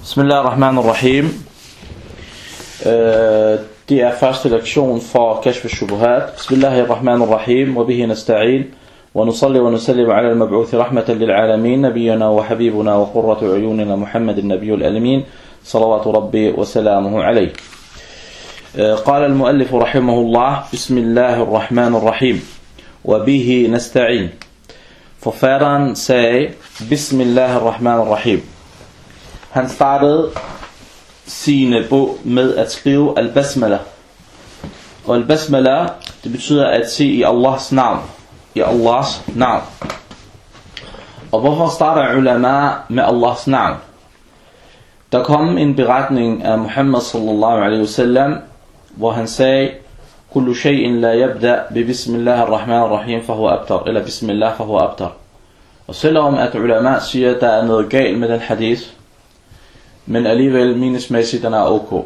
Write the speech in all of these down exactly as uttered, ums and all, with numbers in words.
Bismillahirrahmanirrahim. Det er første lektion for Kashf al-Shubuhat. Bismillahirrahmanirrahim. Wa bihi nasta'in. Wa nusalli wa nusallim ala al-mab'uthi rahmatan lil alamin. Nabiyyana wa habibuna wa qurratu uyunina Muhammadin nabiyyul alamin. Salawatu rabbi wa salamuhu alayh. قال المؤلف رحمه الله بسم الله الرحمن الرحيم وبه نستعين. Forfatteren sagde Bismillahir Rahmanir Rahim. Han startede sine bog med at skrive al-Basmala. Og al-Basmala, det betyder at se i Allahs navn. I Allahs navn. Og hvorfor starter ulama med Allahs navn? Der kom en beretning af Muhammad sallallahu alaihi wasallam, hvor han sagde kullu shay'in la yabda bi bismillahir rahmanir rahim fahuwa abtar, eller bismillah fahuwa abtar. Og selvom at ulama siger at der er noget galt med den hadith, men alligevel meningsmæssigt den er ok.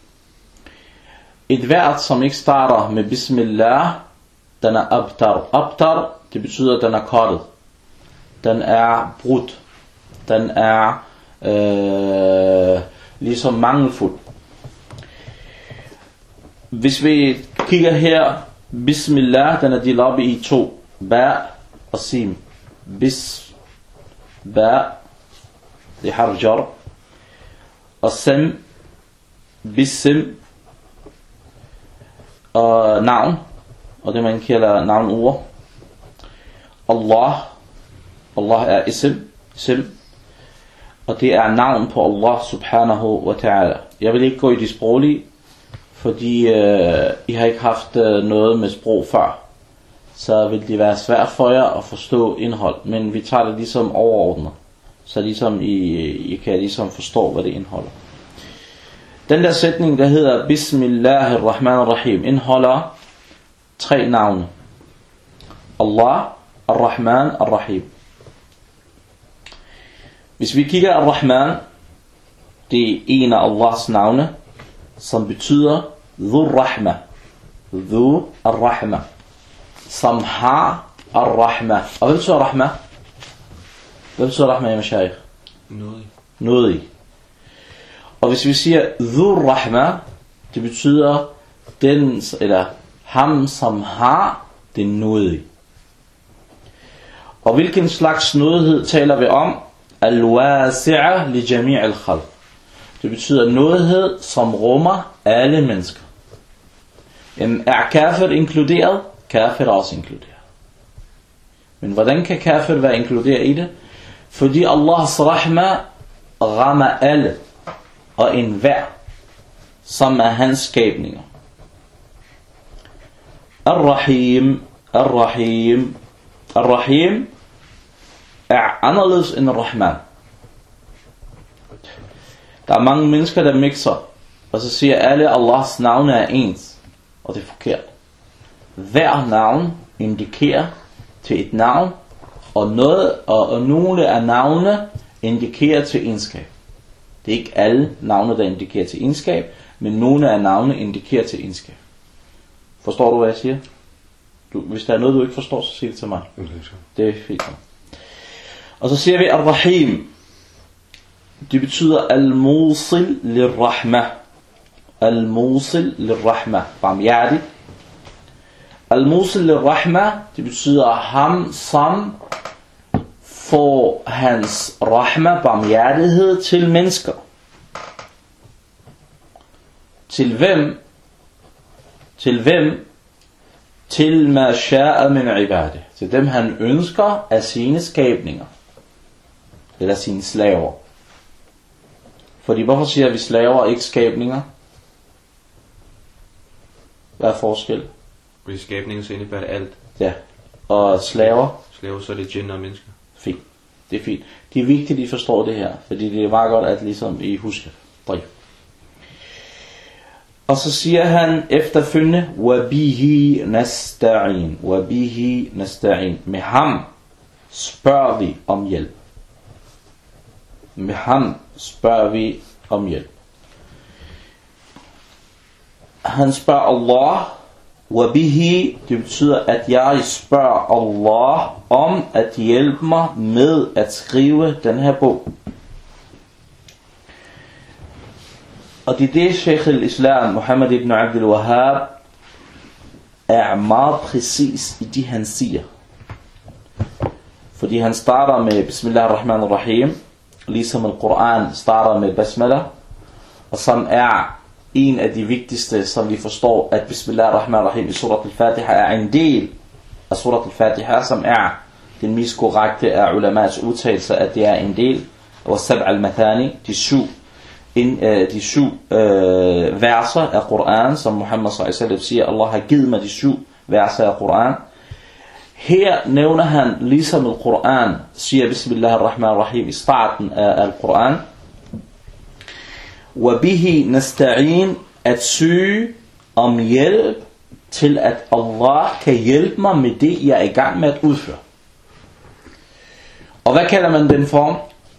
Et hvert som ikke starter med bismillah, den er abtar. Abtar, det betyder at den er kortet, den er brudt, den er øh, ligesom mangelfuld. Hvis vi kigger her, bismillah, den er delt op i to, ba og sim. Bis, ba, det er harjar, og sim, bisim, og navn, og det man kalder navnord. Allah, Allah er isim, sim, og det er navn på Allah subhanahu wa ta'ala. Jeg vil ikke gå i de sproglige, fordi øh, I har ikke haft øh, noget med sprog før, så vil det være svært for jer at forstå indhold, men vi tager det ligesom overordnet, så ligesom I, I kan ligesom forstå hvad det indeholder. Den der sætning der hedder Bismillahirrahmanirrahim indeholder tre navne: Allah, Ar-Rahman, Ar-Rahim. Hvis vi kigger Ar-Rahman, det er en af Allahs navne, som betyder Dhu Rahma, Dhu Ar-Rahma, som har Ar-Rahma. Og hvad betyder Rahma? Hvad betyder Rahma, ya Mashaykh? Nådig. Nådig. Og hvis vi siger Dhu Rahma, det betyder den, eller ham som har den nådige. Og hvilken slags nådighed taler vi om? Al-wasi'a li jami' al-khalq. Det betyder nådighed som rummer alle mennesker. Er kafir inkluderet? Kafir er også inkluderet. Men hvordan kan kafir være inkluderet i det? Fordi Allahs rahma rammer alle og enhver, som er hans skabninger. Ar-Rahim, Ar-Rahim, Ar-Rahim er anderledes end Rahman. Der er mange mennesker der mixer, og så siger alle Allahs navne er ens, og det er forkert. Hver navn indikerer til et navn, og, noget, og, og nogle af navne indikerer til egenskab. Det er ikke alle navne der indikerer til egenskab, men nogle af navne indikerer til egenskab. Forstår du hvad jeg siger? Du, hvis der er noget du ikke forstår, så sig det til mig. Det er fint. Og så siger vi Ar-Rahim. Det betyder al-musil lir-rahma. Al-musil lir-rahma. Barmhjertig. Al-musil lir-rahma, det betyder ham som får hans rahma, barmhjertighed til mennesker. Til hvem? Til hvem? Til ma sha'a min ibadi. Til dem han ønsker af sine skabninger. Eller sine slaver. Fordi hvorfor siger vi slaver og ikke skabninger? Hvad er forskel? Fordi skabninger så indebærer det alt. Ja. Og slaver? Slaver så er det djinner og mennesker. Fint. Det er fint. Det er vigtigt at I forstår det her, fordi det er meget godt at ligesom I husker. Driv. Og så siger han efterfølgende Wabihi nasta'in. Wabihi nasta'in. Med ham spørger vi om hjælp. Med ham spørger vi om hjælp. Han spørger Allah. Wabihi, det betyder at jeg spørger Allah om at hjælpe mig med at skrive den her bog. Og det er det, Sheikh al-Islam, Muhammad ibn Abdul Wahhab, er meget præcis i de, han siger. Fordi han starter med Bismillahirrahmanirrahim, ligesom al-Quran starter med Basmala, og som er en af de vigtigste, som vi forstår, at Bismillahirrahmanirrahim i surat al-Fatiha er en del af surat al-Fatiha, som er den mest korrekte af ulamats udtalelser, at det er en del af sab' al-Mathani, de syv, in, uh, de syv uh, verser af Quran, som Muhammad sallallahu alaihi wasallam siger, Allah har givet mig de syv verser af Quran. Her nævner han, ligesom al-Quran siger Bismillahirrahmanirrahim i starten af al-Quran, وَبِهِ نَسْتَعِينَ, at søge om hjælp til, at Allah kan hjælpe mig med det, jeg er i gang med at udføre. Og hvad kalder man den form?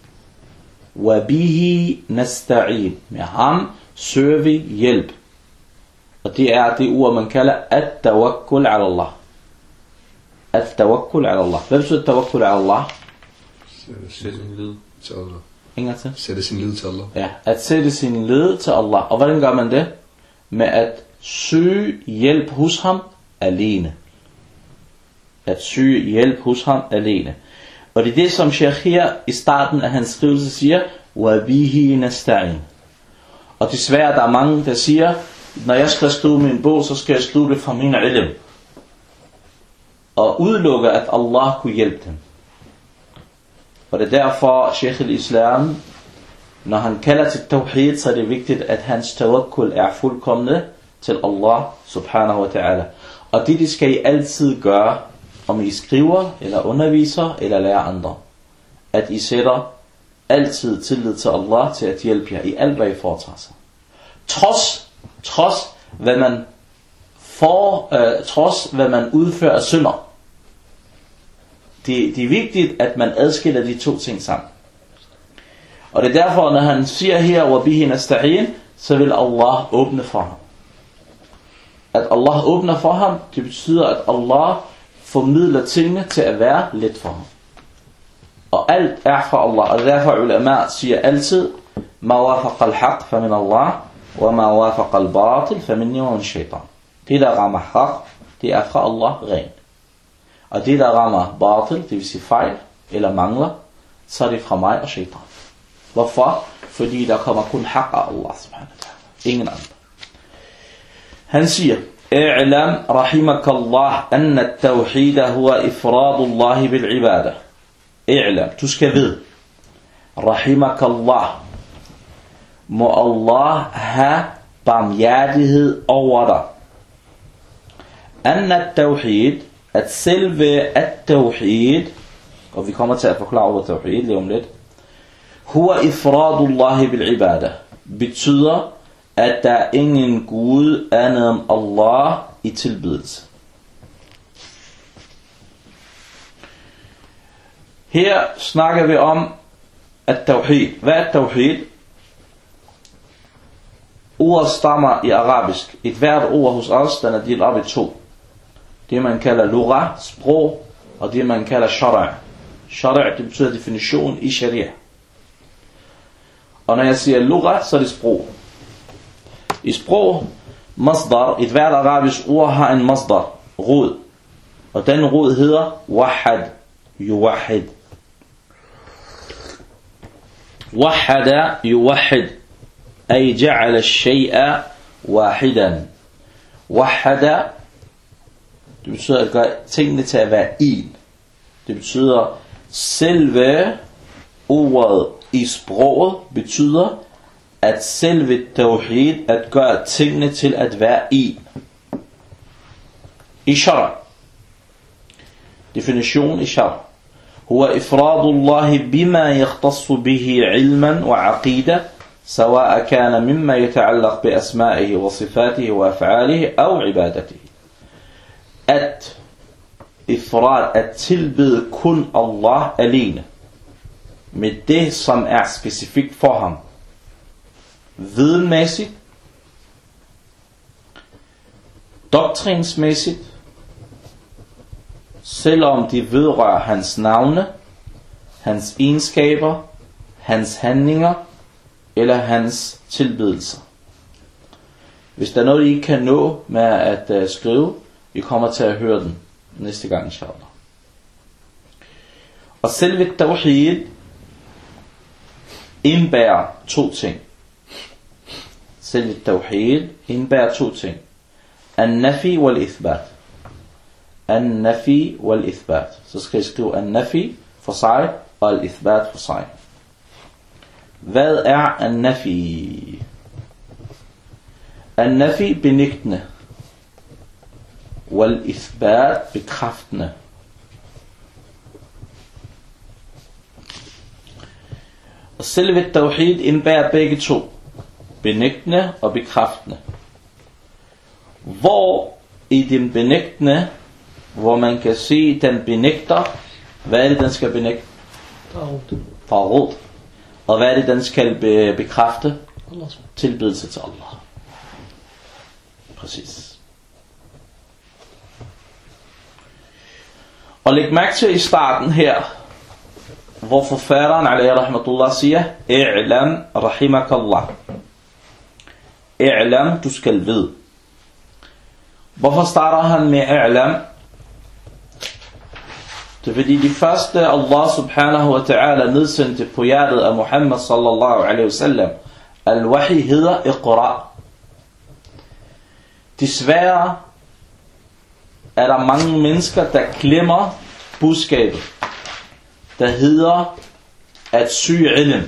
وَبِهِ نَسْتَعِينَ, med ham søger vi hjælp. Og det er det ord, man kalder at-tawakkul ala Allah. At-tawakkul ala Allah. Hvad betyder tawakkul ala Allah? Sætte sin lid til Allah. Ingen til? Sætte sin lid til Allah. Ja, at sætte sin lid til Allah. Og hvordan gør man det? Med at søge hjælp hos ham alene. At søge hjælp hos ham alene. Og det er det, som Sheikh her i starten af hans skrivelse siger, وَبِهِ نَسْتَعِينَ. Og desværre, der er mange, der siger, når jeg skal skrive min bog, så skal jeg skrive det fra min ilm. Og udelukke, at Allah kunne hjælpe dem. Og det er derfor, Sheikh al-Islam, når han kalder til tawhid, så er det vigtigt, at hans tawakkul er fuldkomne til Allah subhanahu wa ta'ala. Og det, det skal I altid gøre, om I skriver, eller underviser, eller lærer andre. At I sætter altid tillid til Allah, til at hjælpe jer i alt, hvad I foretager sig. Trods, trods hvad man får, øh, trods hvad man udfører af synder. Det, det er vigtigt, at man adskiller de to ting sammen. Og det er derfor, når han siger her, وَبِهِ نَسْتَعِينَ, så vil Allah åbne for ham. At Allah åbner for ham, det betyder, at Allah formidler tingene til at være let for ham. Og alt er fra Allah. Og derfor ulama siger altid, مَا وَافَقَ الْحَقْ فَمِنَ اللَّهِ وَمَا وَافَقَ الْبَاطِلِ فَمِنِّي وَمِنْ شَيْطَانِ. Det, der rammer haq, det er fra Allah rent. Og det, der rammer batil, det vil sige fejl, eller mangler, så er det fra mig og shaitan. Hvorfor? Fordi der kommer kun haq af Allah subhanahu wa ta'ala. Ingen andre. Han siger, اعلم رحمك الله أن التوحيد هو إفراد الله بالعبادة. اعلم, du skal vide, رحمك الله, må Allah have barmhjertighed over dig. أن التوحيد, at selve at-tawhid, og vi kommer til at forklare over tawhid lige om lidt, huwa ifradullah bil ibada, betyder, at der er ingen Gud andet end Allah i tilbedelse. Her snakker vi om at-tawhid. Hvad er tawhid? Ordet stammer i arabisk. Et hvert ord hos os, den er delt op i to. Det man kalder lugha, sprog, og det man kalder shara'. Shara' det betyder definition i sharia. Og når jeg siger lugha, så er det sprog. I sprog, masdar, et hvert arabisk ord har en masdar, rod. Og den rod hedder wahad, yuwahid. Wahada yuwahid, ay ja'ala ash-shay'a wahidan. Wahada, det betyder at gøre tingene til at være en. Det betyder, selve ordet i sproget betyder, at selve tawhid, at gøre tingene til at være en. I shara. Definition i shara. هو إفراد الله بما يختص به علما وعقيدة سواء كان مما يتعلق بأسمائه وصفاته وأفعاله أو عبادته. At ifrad, at tilbede kun Allah alene med det, som er specifikt for ham, videnmæssigt, doktrinsmæssigt, selvom de vedrører hans navne, hans egenskaber, hans handlinger eller hans tilbedelser. Hvis der er noget, I ikke kan nå med at uh, skrive, I kommer til at høre den næste gang, inshallah. Og selve tawhid indbærer to ting. Selve tawhid indbærer to ting. An-nafi wal-ithbat. An-nafi wal-ithbat. Så skal jeg skrive an-nafi for sig, og al-ithbat for sig. Hvad er an-nafi? An-nafi benægtende. Wal-ithbat bekræftende. Og selve tawhid indbærer begge to. Benægtende og bekræftende. Hvor i den benægtende, hvor man kan se den benægter, hvad er det den skal benægte? Taghut. Og hvad er det den skal be- bekræfte? Tilbedelse til Allah. Præcis. Og læg mærke til i starten her, hvor forfatteren alayhi rahmatullah siger, I'lam rahimakallah. I'lam, du skal vide. Hvorfor starter han med I'lam? Det er fordi de første Allah subhanahu wa ta'ala nedsendte på hjertet af Muhammad sallallahu alaihi wasallam, al-wahi hedder Iqra. Desværre er der mange mennesker, der glemmer budskabet, der hedder at søge ilm,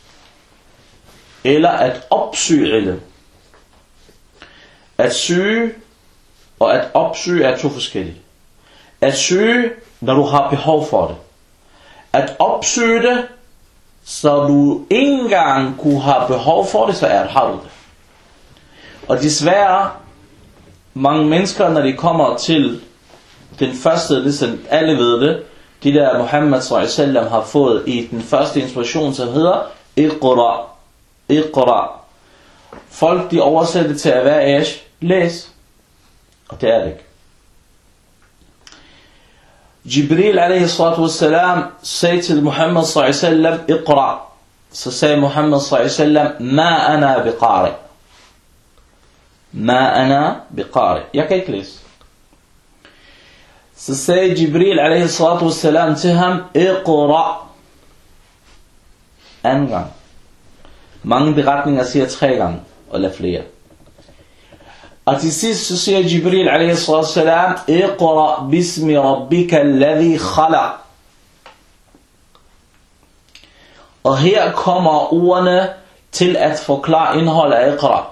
eller at opsøge ilm. At søge og at opsøge er to forskellige. At søge, når du har behov for det. At opsøge det, så du ikke engang kunne have behov for det, så er det, har du det. Og desværre, mange mennesker, når de kommer til den første, ligesom alle ved det, de der Muhammad sallallahu alaihi wasallam har fået i den første inspiration, som hedder Iqra. Iqra. Folk, de oversætter til at være æsch, læs. Og det er det ikke. Jibril alaihi salatu wassalam sagde til Muhammad sallallahu alaihi wasallam, Iqra. Så sagde Muhammad sallallahu alaihi wasallam, Ma ana biqari. Ma ana biqari. Jeg kan ikke læse. Så sagde Jibril alaihi salatu wassalam til ham, Iqra. Anden gang. Mange beretninger siger tre gange, eller flere. Og til sidst så siger Jibril alaihi salatu wassalam, Iqra bismi rabbika alladhi khalaq. Og her kommer ordene til at forklare indholdet af Iqra.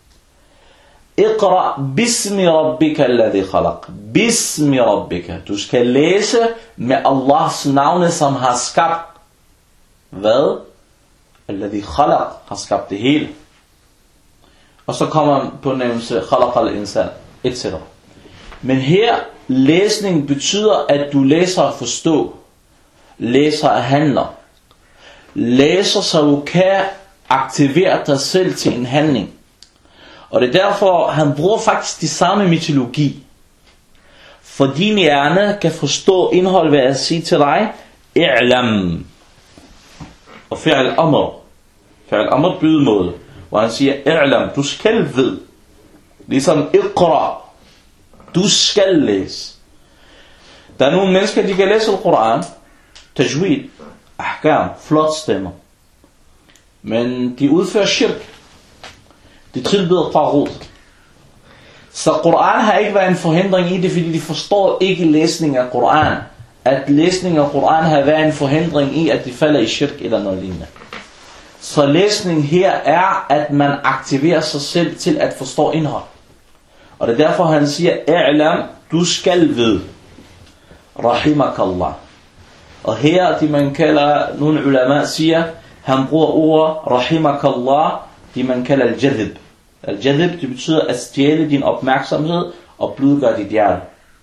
Iqra bismi rabbika alladhi khalaq. Bismi rabbika. Du skal læse med Allahs navne, som har skabt. Hvad? Alladhi khalaq, har skabt det hele. Og så kommer man på nævnelse khalaq al-insan, et cetera. Men her, læsning betyder, at du læser at forstå. Læser at handler. Læser, så du kan aktivere dig selv til en handling. Og det er derfor, han bruger faktisk de samme mytologi. For din hjerne kan forstå indhold ved at sige til dig, I'lam. Og fi'al amr. Fi'al amr bydemåde. Hvor han siger, I'lam, du skal vide. Ligesom Iqra. Du skal læse. Der er nogle mennesker, de kan læse Al-Quran. Tajweed. Ahkam. Flot stemmer. Men de udfører shirk. De tilbeder taghut. Så Quran har ikke været en forhindring i det, fordi de forstår ikke læsning af Quran. At læsning af Quran har været en forhindring i, at de falder i shirk eller noget lignende. Så læsning her er, at man aktiverer sig selv til at forstå indhold. Og det er derfor, han siger, I'lam, du skal vide. Rahimakallah. Og her, de man kalder, nogle ulama siger, han bruger ordet Rahimakallah, de man kalder al-jadhib. Al-jadhib, det betyder at stjæle din opmærksomhed og blødgøre dit hjerte.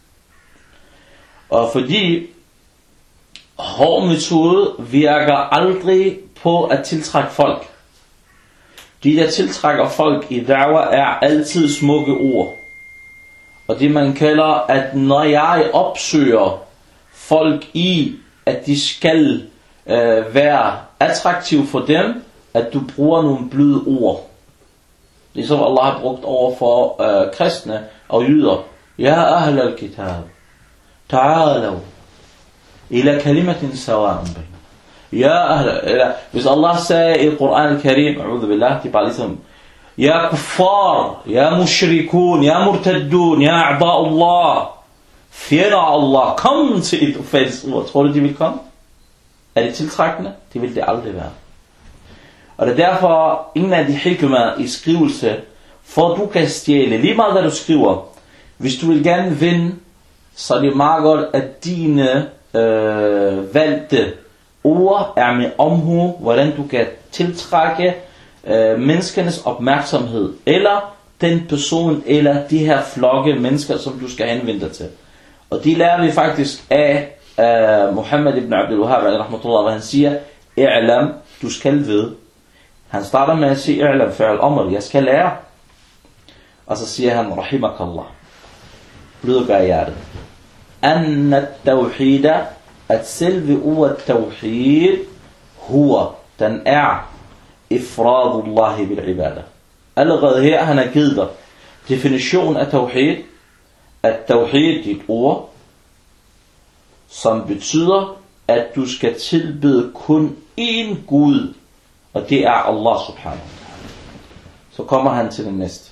Og fordi hård metode virker aldrig på at tiltrække folk. De der tiltrækker folk i da'wah er altid smukke ord. Og det man kalder, at når jeg opsøger folk i, at de skal øh, være attraktive for dem, at du bruger nogle bløde ord. Ligesom Allah har brugt over for øh, kristne og jøder. Ja ahl al-kitab, ta'alaw ila kalimatin sawa'un bayn. Ja ahl, eller hvis Allah sagde i Koran al-Karim, a'udhu billah, det er bare ligesom, ja kuffar, ja mushrikun, ja murtaddun, ja a'da Allah, fjender Allah, kom til et fælles ord. Tror du, de vil komme? Er det tiltrækkende? Det vil det aldrig være. Og det er derfor, ingen af de hikmah i skrivelse, for du kan stjæle lige meget, hvad du skriver. Hvis du vil gerne vinde, så er det meget godt, at dine øh, valgte ord er med omhu, hvordan du kan tiltrække øh, menneskernes opmærksomhed, eller den person, eller de her flokke mennesker, som du skal henvende dig til. Og de lærer vi faktisk af øh, Muhammad ibn Abdul Wahhab, rahmatullah, hvor han siger, i'lam, du skal vide. Han starter med at sige, i'lam fa'al amr, jeg skal lære. Og så siger han, rahimakallah, blødgør hjertet. Anna tawhida, at selve ordet tawhid, huwa, den er ifradullahi bil ibada. Allerede her, han har givet dig definition af tawhid, at tawhid er et ord, som betyder, at du skal tilbede kun én Gud, og det er Allah subhanahu wa ta'ala. Så kommer han til den næste.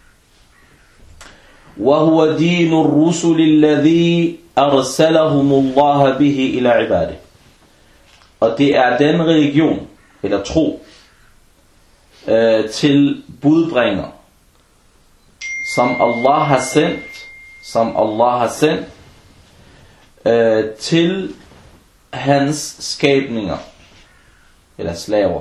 وَهُوَ دِينُ الرُّسُلِ الَّذِي أَرْسَلَهُمُ اللَّهَ بِهِ إِلَى عِبَادِهِ. Og det er den religion, eller tro, øh, til budbringer, som Allah har sendt, som Allah har sendt øh, til hans skabninger, eller slaver.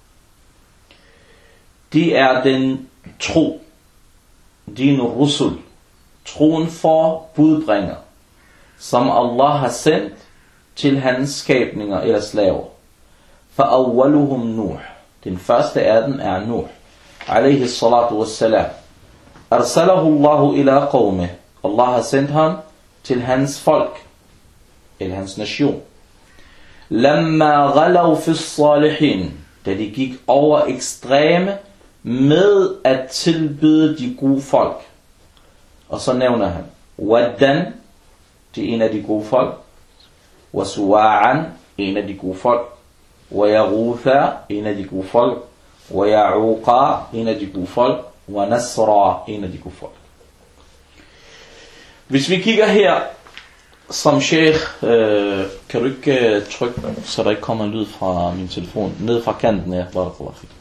Det er den tro, din rusul, troen for budbringer, som Allah har sendt til hans skabninger eller slaver. فَأَوَّلُهُمْ Nuh. Den første af dem er Nuh, alayhi salatu wassalam. أَرْسَلَهُ اللَّهُ إِلَىٰ قَوْمِهِ. Allah har sendt ham til hans folk, eller hans nation. لَمَّا غَلَوْا فِي الصَّالِحِينَ. Da de gik over ekstreme med at tilbede de gode folk. Og så nævner han Waddan, det er en af de gode folk, Wasuwa'an, en af de gode folk, Wayarutha, en af de gode folk, Wayaruqa, en af de gode folk, Wanasra, en af de gode folk. Hvis vi kigger her, som sheikh, øh, kan du ikke trykke, så der ikke kommer en lyd fra min telefon, ned fra kanten her, barakallahu fik.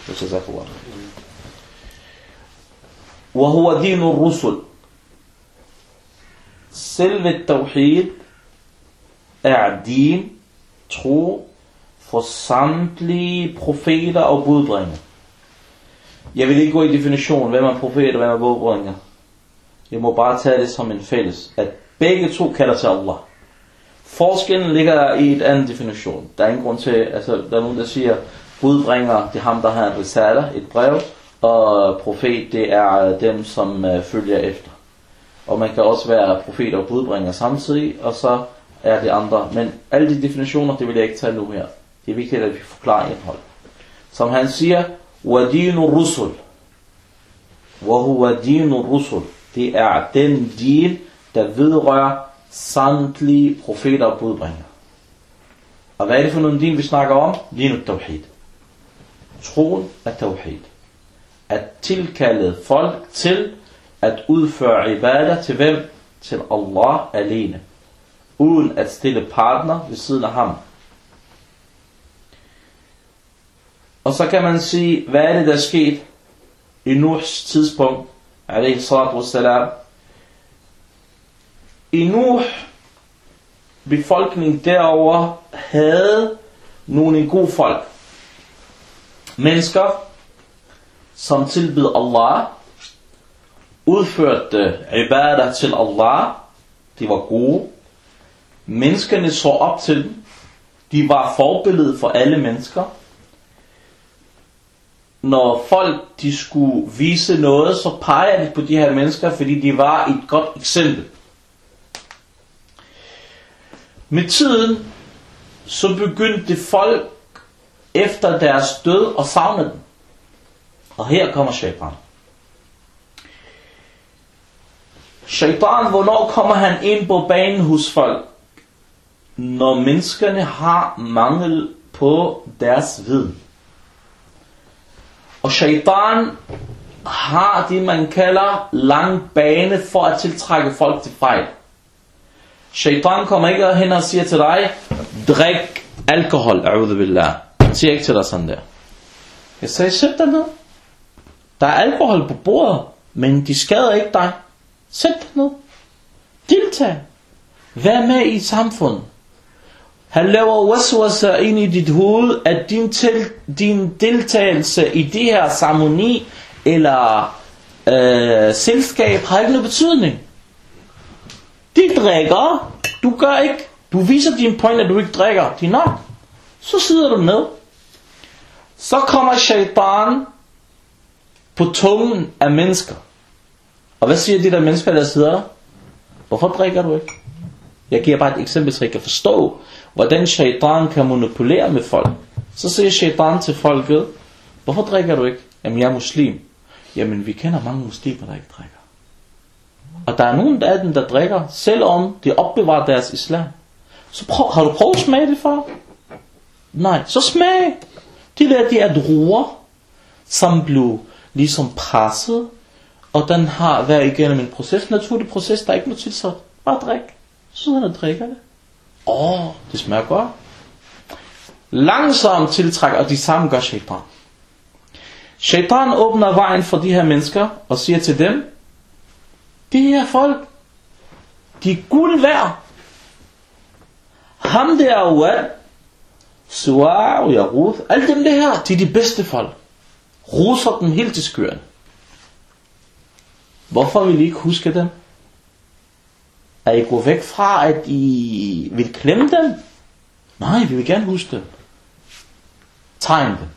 وهو دين الرسل. Selve tawhid er din tro for samtlige profeter og budbringer. Jeg vil ikke gå i definition, hvem er profet og hvem er budbringer. Jeg må bare tage det som en fælles, at begge to kalder til Allah. Forskellen ligger i et andet definition. Der er ingen grund til, altså der er nogen der siger, budbringer, det er ham der har en risala, et brev, og profet, det er dem som uh, følger efter. Og man kan også være profet og budbringer samtidig, og så er det andre. Men alle de definitioner, det vil jeg ikke tage nu her. Det er vigtigt, at vi forklarer indhold. Som han siger, وَدِينُ الرُّسُلِ وَهُوَ دِينُ الرُّسُلِ. Det er den din, der vedrører samtlige profeter og budbringer. Og hvad er det for nogle din, vi snakker om? Din tawhid. Troen af tawhid. At tilkalde folk til at udføre ibadah til hvem? Til Allah alene. Uden at stille partner ved siden af ham. Og så kan man sige, hvad er det der skete i Nuhs tidspunkt, alayhi salatu wassalam. I Nuh, befolkningen derovre havde nogle gode folk. Mennesker, som tilbød Allah, udførte ibadah til Allah, de var gode. Menneskerne så op til dem. De var forbillede for alle mennesker. Når folk de skulle vise noget, så peger de på de her mennesker, fordi de var et godt eksempel. Med tiden, så begyndte folk efter deres død at savne dem. Og her kommer shaitan. Shaitan, hvornår kommer han ind på banen hos folk? Når menneskerne har mangel på deres viden. Og shaitan har det, man kalder lang bane for at tiltrække folk til fejl. Shaitan kommer ikke hen og siger til dig, drik alkohol, a'udhu billah. Han siger ikke til dig sådan der. Jeg sagde, sæt dig ned. Der er alkohol på bordet, men de skader ikke dig. Sæt dig ned. Deltag. Vær med i samfundet. Han laver waswasa ind i dit hoved, at din, til, din deltagelse i det her ceremoni eller øh, selskab har ikke noget betydning. De drikker, du gør ikke. Du viser din point, at du ikke drikker. De nok. Så sidder du ned. Så kommer shaitan på tungen af mennesker. Og hvad siger de der mennesker, der sidder? Hvorfor drikker du ikke? Jeg giver bare et eksempel, så I kan forstå, hvordan shaitan kan manipulere med folk. Så siger shaitan til folket, hvorfor drikker du ikke? Jamen jeg er muslim. Jamen vi kender mange muslimer, der ikke drikker. Og der er nogen af dem, der drikker, selvom de opbevarer deres islam. Så prøv, har du prøvet at smage det før? Nej, så smag. De der, de er druer, som blev ligesom presset, og den har været igennem en proces, naturlig proces, der er ikke noget tilsat. Bare drik. Så sidder han og drikker det. Åh, oh, det smager godt. Langsomt tiltrækker, og de samme gør shaitan. Shaitan åbner vejen for de her mennesker, og siger til dem, de her folk, de er guld værd. Ham der er Wad, Suwa og Yaruth, alle dem det her, de er de bedste folk. Roser dem helt til skyerne. Hvorfor vil I ikke huske dem? Er I gået væk fra, at I vil klemme dem? Nej, vi vil gerne huske dem. Tegn dem.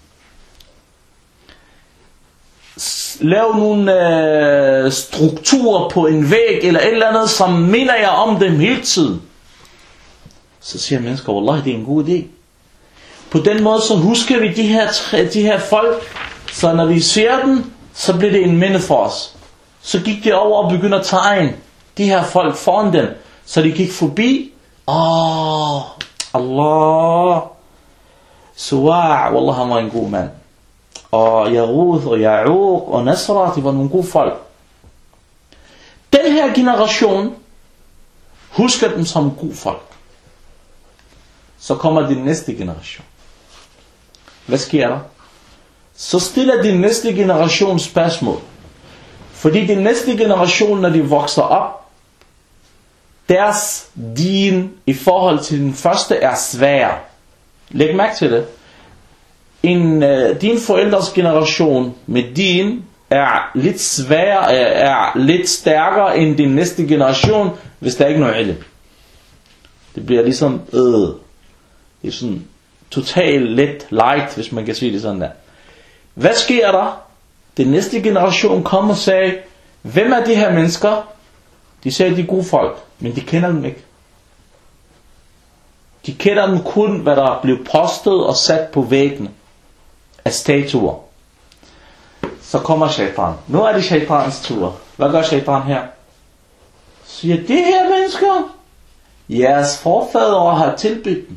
Lav nogle øh, strukturer på en væg eller et eller andet, som minder jer om dem hele tiden. Så siger mennesker, wallahi, det er en god idé. På den måde så husker vi de her, de her folk, så når vi ser dem, så bliver det en minde for os. Så gik de over og begyndte at tegne de her folk foran dem, så de gik forbi. Åh, oh, Allah. Suwa', wallah, han var en god mand. Og Yaruth og Ya'uq og Nasra, de var nogle gode folk. Den her generation husker dem som gode folk. Så kommer den næste generation. Hvad sker der? Så stiller den næste generation spørgsmål. Fordi den næste generation, når de vokser op, deres din i forhold til den første er svær. Læg mærke til det. En, uh, din forældres generation med din er lidt sværere, er, er lidt stærkere end din næste generation, hvis der ikke er noget ilm. Det bliver ligesom øh, det er sådan totalt let light, hvis man kan sige det sådan der. Hvad sker der? Den næste generation kom og sagde, hvem er de her mennesker? De sagde, de er gode folk, men de kender dem ikke. De kender dem kun, hvad der blev postet og sat på væggene af statuer. Så kommer shaitan. Nu er det shaitans tur. Hvad gør shaitan her? Siger, det her mennesker, jeres forfædre har tilbedt dem.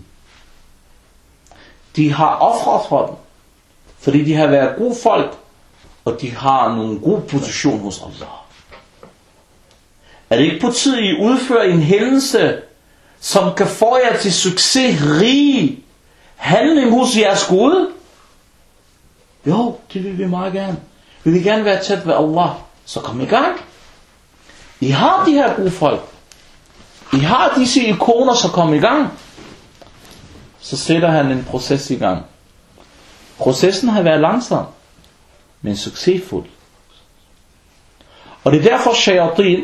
De har ofret for dem, fordi de har været gode folk, og de har nogle gode position hos Allah. Er det ikke på tide, I udfører en hændelse, som kan få jer til succes, rig handling hos jeres Gud? Jo, det vil vi meget gerne. Vi vil gerne være tæt ved Allah. Så kom i gang. I har de her gode folk. I har disse ikoner, så kom i gang. Så sætter han en proces i gang. Processen har været langsom, men succesfuld. Og det er derfor shayatin,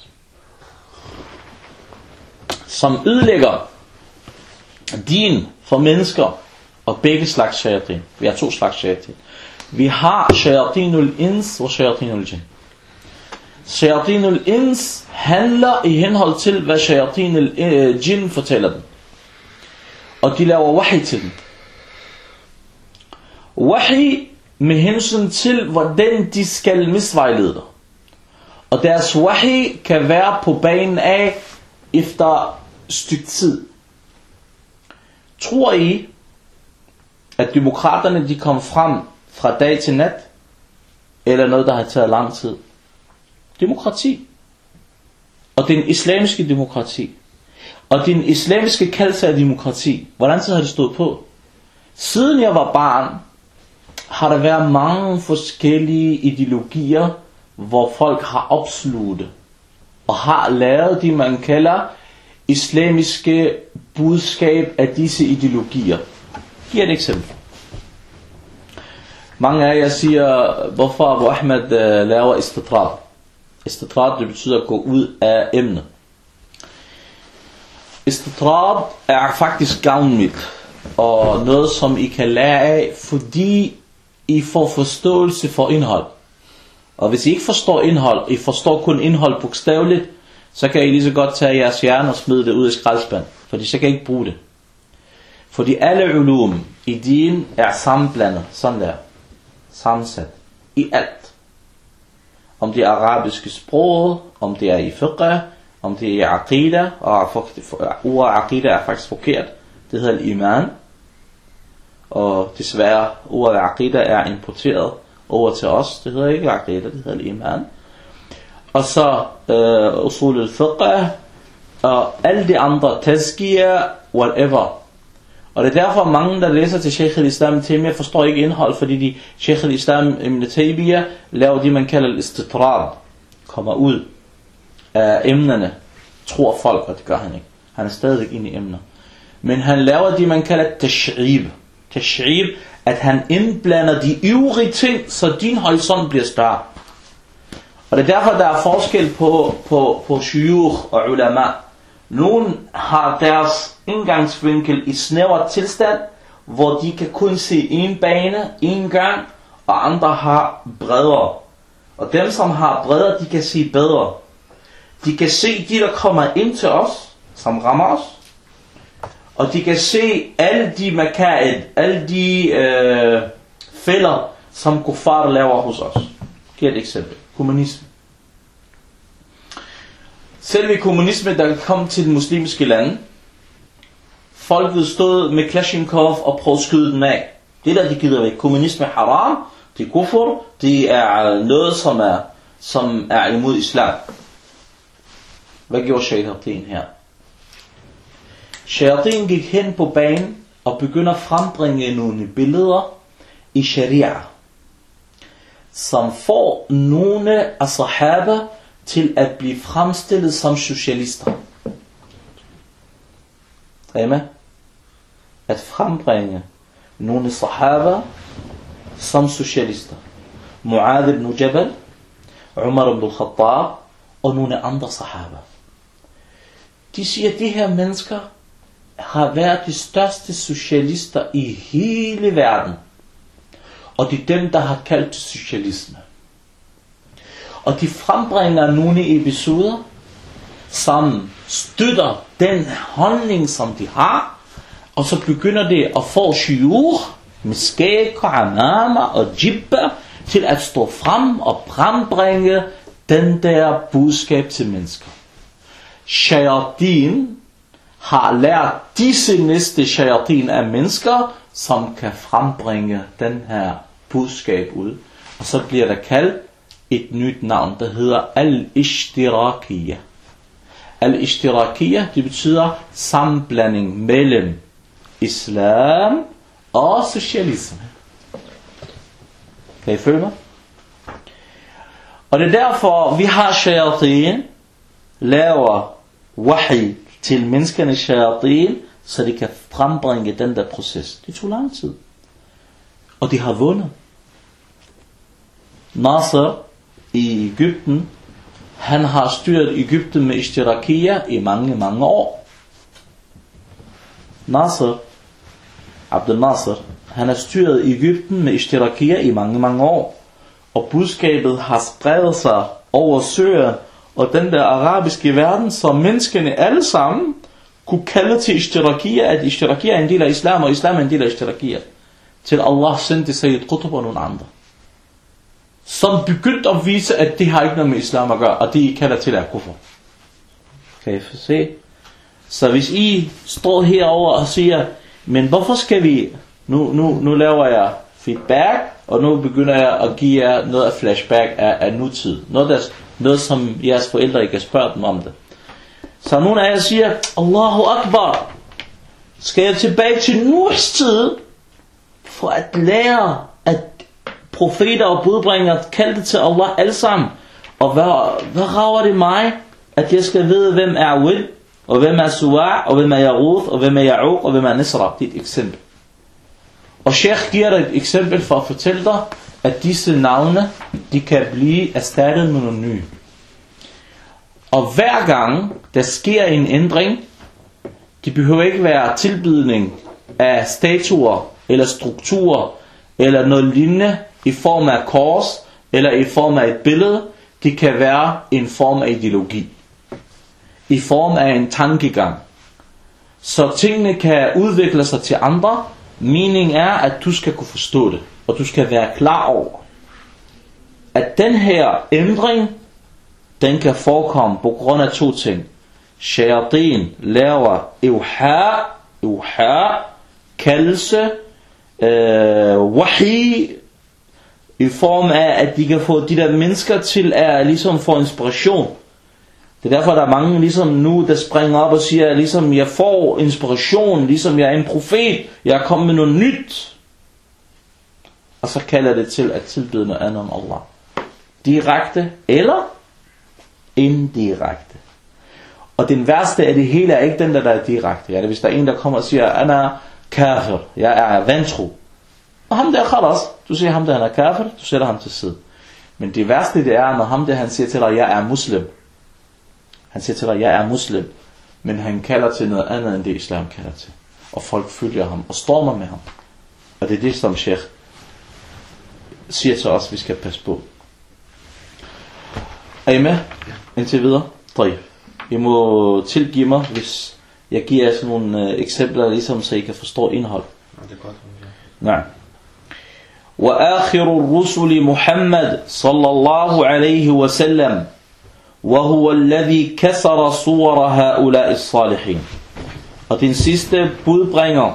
som ødelægger din for mennesker, og begge slags shayatin. Vi har to slags shayatin. Vi har shayatinul ins og shayatinul jinn. Shayatinul ins handler i henhold til, hvad shayatinul jinn fortæller dem. Og de laver wahi til dem. Wahi med hensyn til, hvordan de skal misvejlede dig. Og deres wahi kan være på banen af efter stykke tid. Tror I, at demokraterne de kom frem fra dag til nat, eller noget der har taget lang tid? Demokrati. Og den islamiske demokrati. Og den islamiske kaldelse af demokrati. Hvordan tid har det stået på? Siden jeg var barn, har der været mange forskellige ideologier, hvor folk har opsluttet og har lavet det, man kalder islamiske budskab af disse ideologier. Giv et eksempel. Mange af jer siger, hvorfor Abu Ahmed uh, laver istitrad. Istitrad, det betyder at gå ud af emnet. Istitrad er faktisk gavnligt, og noget som I kan lære af, fordi I får forståelse for indhold. Og hvis I ikke forstår indhold, I forstår kun indhold bogstaveligt, så kan I lige så godt tage jeres hjerne og smide det ud i skraldespand, fordi så kan I ikke bruge det. Fordi alle ulum i din er sammenblandet, sådan der, sammensat, i alt. Om det er arabiske sprog, om det er i fiqh, om det er i aqida, og ordet aqida er faktisk forkert, det hedder iman. Og desværre, ordet aqida er importeret over til os, det hedder ikke aqida, det hedder iman. Og så uh, usul al-fiqh, og alle de andre, tazkiyah, whatever. Og det er derfor mange, der læser til Sheikh al-Islam Taymiyyah, forstår ikke indhold, fordi de Sheikh al-Islam Ibn Taymiyyah laver det, man kalder al-istitrad, kommer ud af emnerne, tror folk, og det gør han ikke. Han er stadigvæk inde i emner. Men han laver det, man kalder tash'ib. Tash'ib, at han indblander de øvrige ting, så din horisont bliver større. Og det er derfor, der er forskel på, på, på shuyukh og ulama. Nogle har deres indgangsvinkel i snæver tilstand, hvor de kan kun se en bane, en gang, og andre har bredere. Og dem, som har bredere, de kan se bedre. De kan se de, der kommer ind til os, som rammer os. Og de kan se alle de makaid, alle de øh, fælder, som kuffar laver hos os. Giv et eksempel. Kommunisme. Selve kommunisme, der kom til de muslimske lande, folket stod med Kalashnikov og prøvede at skyde den af. Det der, de gider væk. Kommunisme er haram, det er kufur, det er noget, som er, som er imod islam. Hvad gjorde shayatin her? Shayatin gik hen på banen og begynder at frembringe nogle billeder i sharia, som får nogle af sahaba til at blive fremstillet som socialister. Er I med? At frembringe nogle sahaba som socialister. Mu'adh ibn Jabal, Umar ibn Khattab og nogle andre sahaba. De siger, at de her mennesker har været de største socialister i hele verden. Og det er dem, der har kaldt det socialisme. Og de frembringer nogle episoder, som støtter den holdning, som de har. Og så begynder det at få shuyukh med skæg og amama og jibba til at stå frem og frembringe den der budskab til mennesker. Shayatin har lært disse næste shayatin af mennesker, som kan frembringe den her budskab ud. Og så bliver der kaldt et nyt navn, der hedder al-ishtirakiyah. Al-ishtirakiyah, det betyder sammenblanding mellem islam og socialisme. Kan I følge mig? Og det er derfor, vi har shayatin, laver wahi til menneskerne shayatin, så de kan frembringe den der proces. Det tog lang tid. Og de har vundet. Nasser i Egypten, han har styret Egypten med ishtirakiyah i mange, mange år. Nasser, Abdel Nasser, han har styret Egypten med ishtirakiyah i mange, mange år. Og budskabet har spredt sig over Syrien og den der arabiske verden, så menneskene alle sammen kunne kalde til ishtirakiyah, at ishtirakiyah er en del af islam, og islam er en del af ishtirakiyah. Til Allah sendte Sayyid Qutb og nogle andre. som begyndte at vise, at det har ikke noget med islam at gøre, og det I kalder til at kuffer. Kan I se? Så hvis I står herover og siger, men hvorfor skal vi, nu, nu, nu laver jeg feedback, og nu begynder jeg at give jer noget af flashback af, af nutid. Noget, der, noget som jeres forældre ikke har spurgt dem om det. Så nogle af jer siger, Allahu Akbar, skal jeg tilbage til Nuhs tid, for at lære, at profeter og budbringere kaldte til Allah alle sammen. Og hvad, hvad rager det mig, at jeg skal vide, hvem er Wil, og hvem er Suwa', og hvem er Yaruth, og hvem er Ya'uq, og hvem er Nisra. Det er et eksempel. Og Sheikh giver dig et eksempel for at fortælle dig, at disse navne, de kan blive erstattet med nogle nye. Og hver gang der sker en ændring, det behøver ikke være tilbydning af statuer, eller strukturer, eller noget lignende i form af kors, eller i form af et billede. Det kan være en form af ideologi, i form af en tankegang. Så tingene kan udvikle sig til andre. Meningen er, at du skal kunne forstå det, og du skal være klar over, at den her ændring, den kan forekomme på grund af to ting. Shayatin laver iwha, iwha, kaldelse, øh, wahi, i form af, at de kan få de der mennesker til at ligesom få inspiration. Det er derfor, der er mange ligesom nu, der springer op og siger, ligesom jeg får inspiration, ligesom jeg er en profet, jeg er kommet med noget nyt. Og så kalder det til at tilbyde noget andet om Allah. Direkte eller indirekte. Og den værste af det hele er ikke den der, der er direkte. Ja, det er, hvis der er en, der kommer og siger, Ana kafir, jeg er vantro. Og ham der khalas, du siger ham der, han er kafir, du sætter ham til side. Men det værste det er, når ham der, han siger til dig, jeg er muslim. Han siger til dig, jeg er muslim. Men han kalder til noget andet, end det islam kalder til. Og folk følger ham og stormer med ham. Og det er det, som Sheikh siger til os, vi skal passe på. Er I med? Indtil videre? Drøj. I må tilgive mig, hvis jeg giver jer sådan nogle øh, eksempler, ligesom så I kan forstå indhold. Ja, det er godt. Nej. وآخر الرسل محمد صلى الله عليه وسلم وهو الذي كسر صور هؤلاء الصالحين. Og den sidste budbringer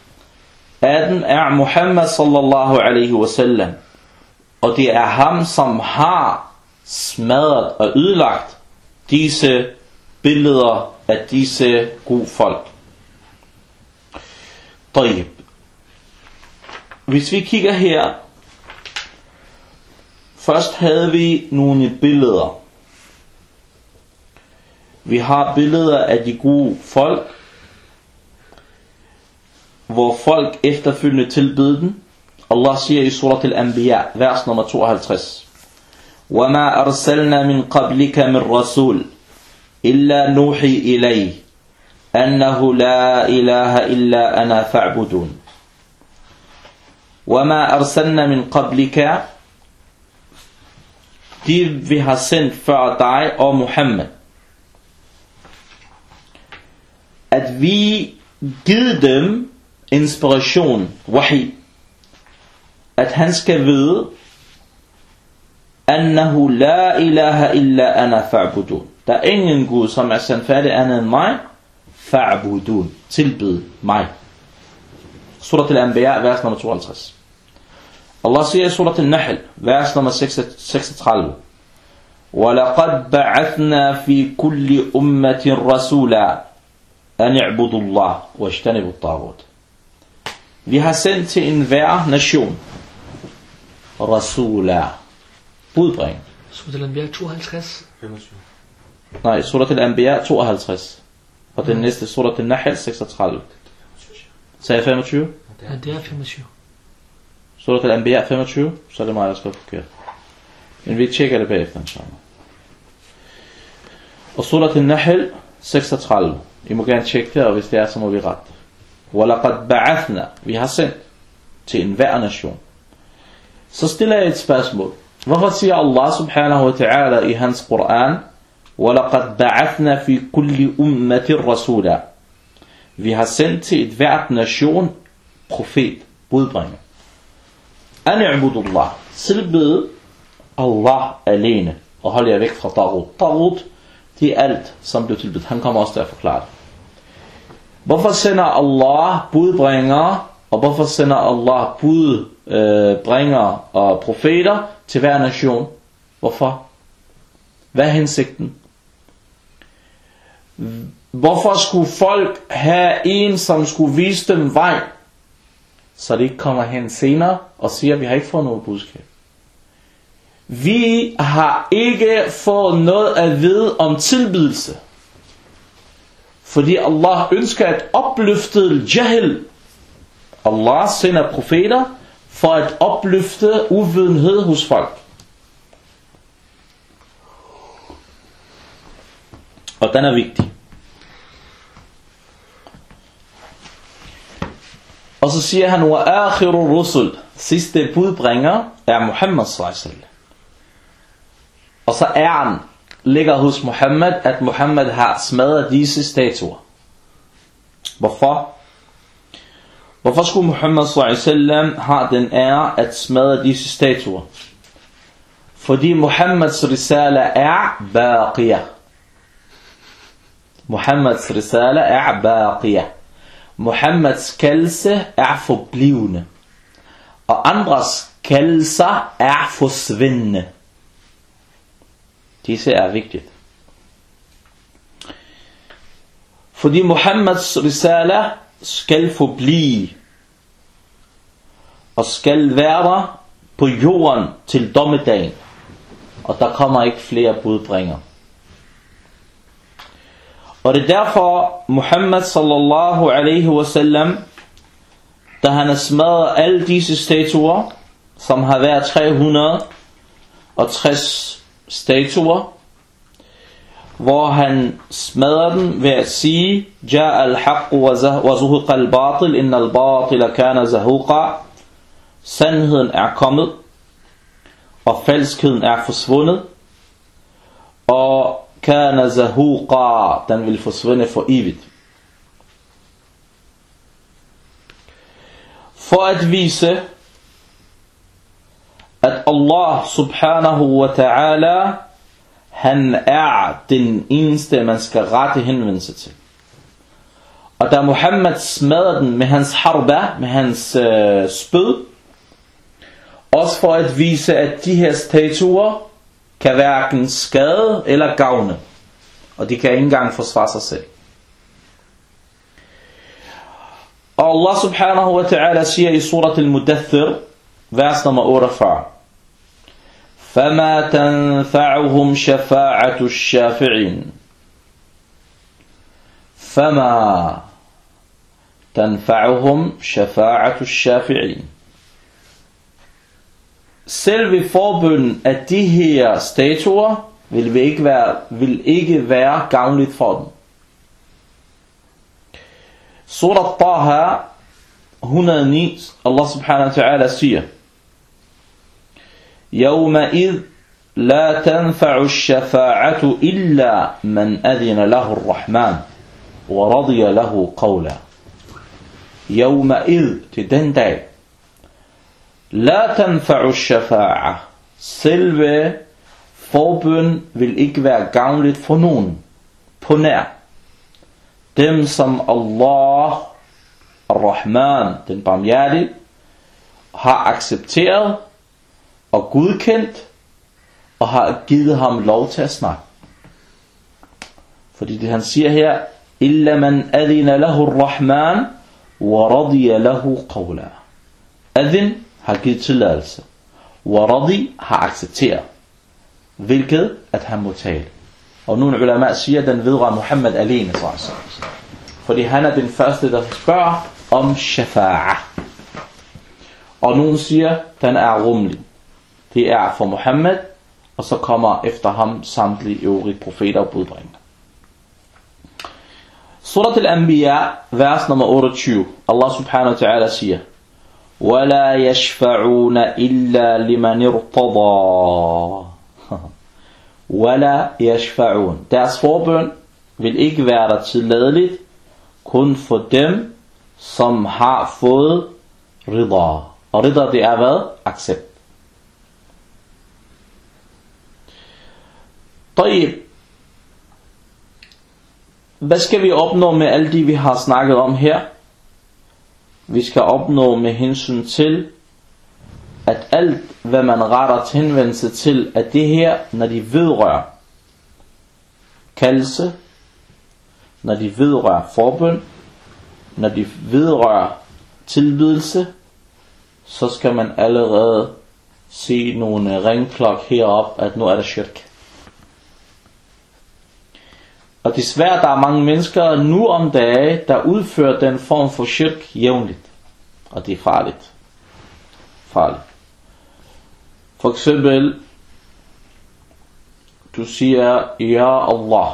af den er Muhammad sallallahu alaihi wasallam. Og det er ham, som har smadret og ødelagt disse billeder af disse gode folk. طيب. Hvis vi kigger her, først havde vi nogle billeder. Vi har billeder af de gode folk, hvor folk efterfølgende tilbeder den. Allah siger i surat al-Anbiya, vers nummer tooghalvtreds. وَمَا أَرْسَلْنَا مِنْ قَبْلِكَ مِنْ رَسُولٍ إِلَّا نُوحِي إِلَيْهِ أَنَّهُ لَا إِلَهَ إِلَّا أَنَا فَاعْبُدُونِ. وَمَا أَرْسَلْنَا مِنْ قَبْلِكَ, de vi har sendt før dig og Muhammad, at vi givet dem inspiration, wahi, at han skal vide, annahu la ilaha illa ana fa'budun. Der er ingen Gud, som er sandfærdig andet end mig, fa'budun, tilbed mig. Surat al-Anbiya, vers nummer tooghalvtreds. Allah siger i surat al-Nahl, vers nummer seksogtredive. وَلَقَدْ بَعَثْنَا فِي كُلِّ أُمَّةٍ رَسُولًا أَنِ اعْبُدُوا اللَّهَ وَاجْتَنِبُوا الطَّاغُوتَ. Vi har sendt til enhver nation Rasula, budbring. Surat al-Anbiya tooghalvtreds. femogtyve. Nej, Surat al-Anbiya tooghalvtreds. Og den næste Surat al-Nahl seksogtredive. Sagde jeg femogtyve? Ja, det er femogtyve. Surat al-Anbiya femogtyve, så er det mig, der skal forkert. Men vi tjekker det bagefter, inshallah. Og Surat al-Nahl seksogtredive. I må gerne tjekke det, og hvis det er, så må vi rette. وَلَقَدْ بَعَثْنَا, vi har sendt til enhver nation. Så stiller jeg et spørgsmål. Hvorfor siger Allah subhanahu wa ta'ala i hans Koran, وَلَقَدْ بَعَثْنَا فِي كُلِّ أُمَّةٍ رَسُولًا? Vi har sendt til et hvert nation profet, budbringer. أَنِ اعْبُدُوا اللَّهِ, tilbed Allah alene, og hold jer væk fra Taghut. Taghut, det er alt, som blev tilbedt. Han kommer også til at forklare det. Hvorfor sender Allah budbringere, og hvorfor sender Allah budbringere og profeter til hver nation? Hvorfor? Hvad er hensigten? Hvorfor skulle folk have en, som skulle vise dem vej, så de ikke kommer hen senere og siger, at vi har ikke fået noget budskab? Vi har ikke fået noget at vide om tilbedelse, fordi Allah ønsker at opløfte jahil. Allah sender profeter for at opløfte uvidenhed hos folk. Og den er vigtig. Og så siger han, wa akhiru rusul, sidste budbringer er Muhammad sallallahu alaihi wasallam. Og så æren ligger hos Muhammad, at Muhammad har smadret disse statuer. Hvorfor? Hvorfor skulle Muhammad sallallahu alaihi wasallam have den ære at smadre disse statuer? Fordi Muhammads risale er baqiyah. Muhammads risale er baqiyah. Muhammads kaldelse er forblivende, og andres kaldelser er forsvindende. Disse er vigtigt. Fordi Muhammads risale skal forblive, og skal være på jorden til dommedagen, og der kommer ikke flere budbringer. Og det er derfor Muhammad sallallahu alaihi wasallam, da han har smadret alle disse statuer, som har været tre hundrede og tres statuer, hvor han smadrer den ved at sige, Ja al-haq wa zuhuqa al-batil, inna al-batil kana zahuqa. Sandheden er kommet, og falskheden er forsvundet, og kana zahuqa, den vil forsvinde for evigt. For at vise, at Allah subhanahu wa ta'ala, han er den eneste, man skal rette henvendelse til. Og da Muhammad smadrer den med hans harba, med hans øh, spyd, også for at vise, at de her statuer kan hverken skade eller gavne, og de kan ikke engang forsvare sig selv. Og Allah subhanahu wa ta'ala siger i surat al-Mudaththir, vers nummer otteogfyrre, فَمَا تَنْفَعُهُمْ شَفَاعَةُ الشَّافِعِينَ. فَمَا تَنْفَعُهُمْ شَفَاعَةُ الشَّافِعِينَ. Selve forbønnen af de her statuer vil ikke være, vil ikke være gavnligt for dem. Surat Taha et hundrede og ni, Allah subhanahu wa ta'ala siger, يومئذ لا تنفع الشفاعة إلا من أذن له الرحمن ورضي له قولا. يومئذ, til den dag, لا تنفع الشفاعة, selve forbøn vil ikke være gavnligt for nogen, på nær dem som Allah Ar-Rahman, den barmhjertige, har accepteret og godkendt, og har givet ham lov til at snakke. Fordi det han siger her, illa man adina lahu ar-Rahman wa radiya lahu qawla. Adin har givet tilladelse, wa radi har accepteret, hvilket at han må tale. Og nogle ulama siger, at den vedrører Muhammad alene, fordi han er den første, der spørger om shafa'a. Og nogle siger, at den er rummelig. Det er for Muhammad, og så kommer efter ham samtlige øvrige profeter og budbringer. Surat al-Anbiya, vers nummer otteogtyve. Allah subhanahu wa ta'ala siger, وَلَا يَشْفَعُونَ إِلَّا لِمَنِ ارْتَضَى. وَلَا يَشْفَعُونَ. Deres forbøn vil ikke være der tilladeligt, kun for dem, som har fået rida. Og rida, det er hvad? Accept. طيب. Hvad skal vi opnå med alle de, vi har snakket om her? Vi skal opnå med hensyn til, at alt, hvad man retter til henvendelse til, at det her, når de vedrører kaldelse, når de vedrører forbøn, når de vedrører tilbydelse, så skal man allerede se nogle ringklok herop, at nu er der shirk. Og desværre der er mange mennesker nu om dage, der udfører den form for shirk jævnligt. Og det er farligt. Farligt. For eksempel, du siger, Ja Allah.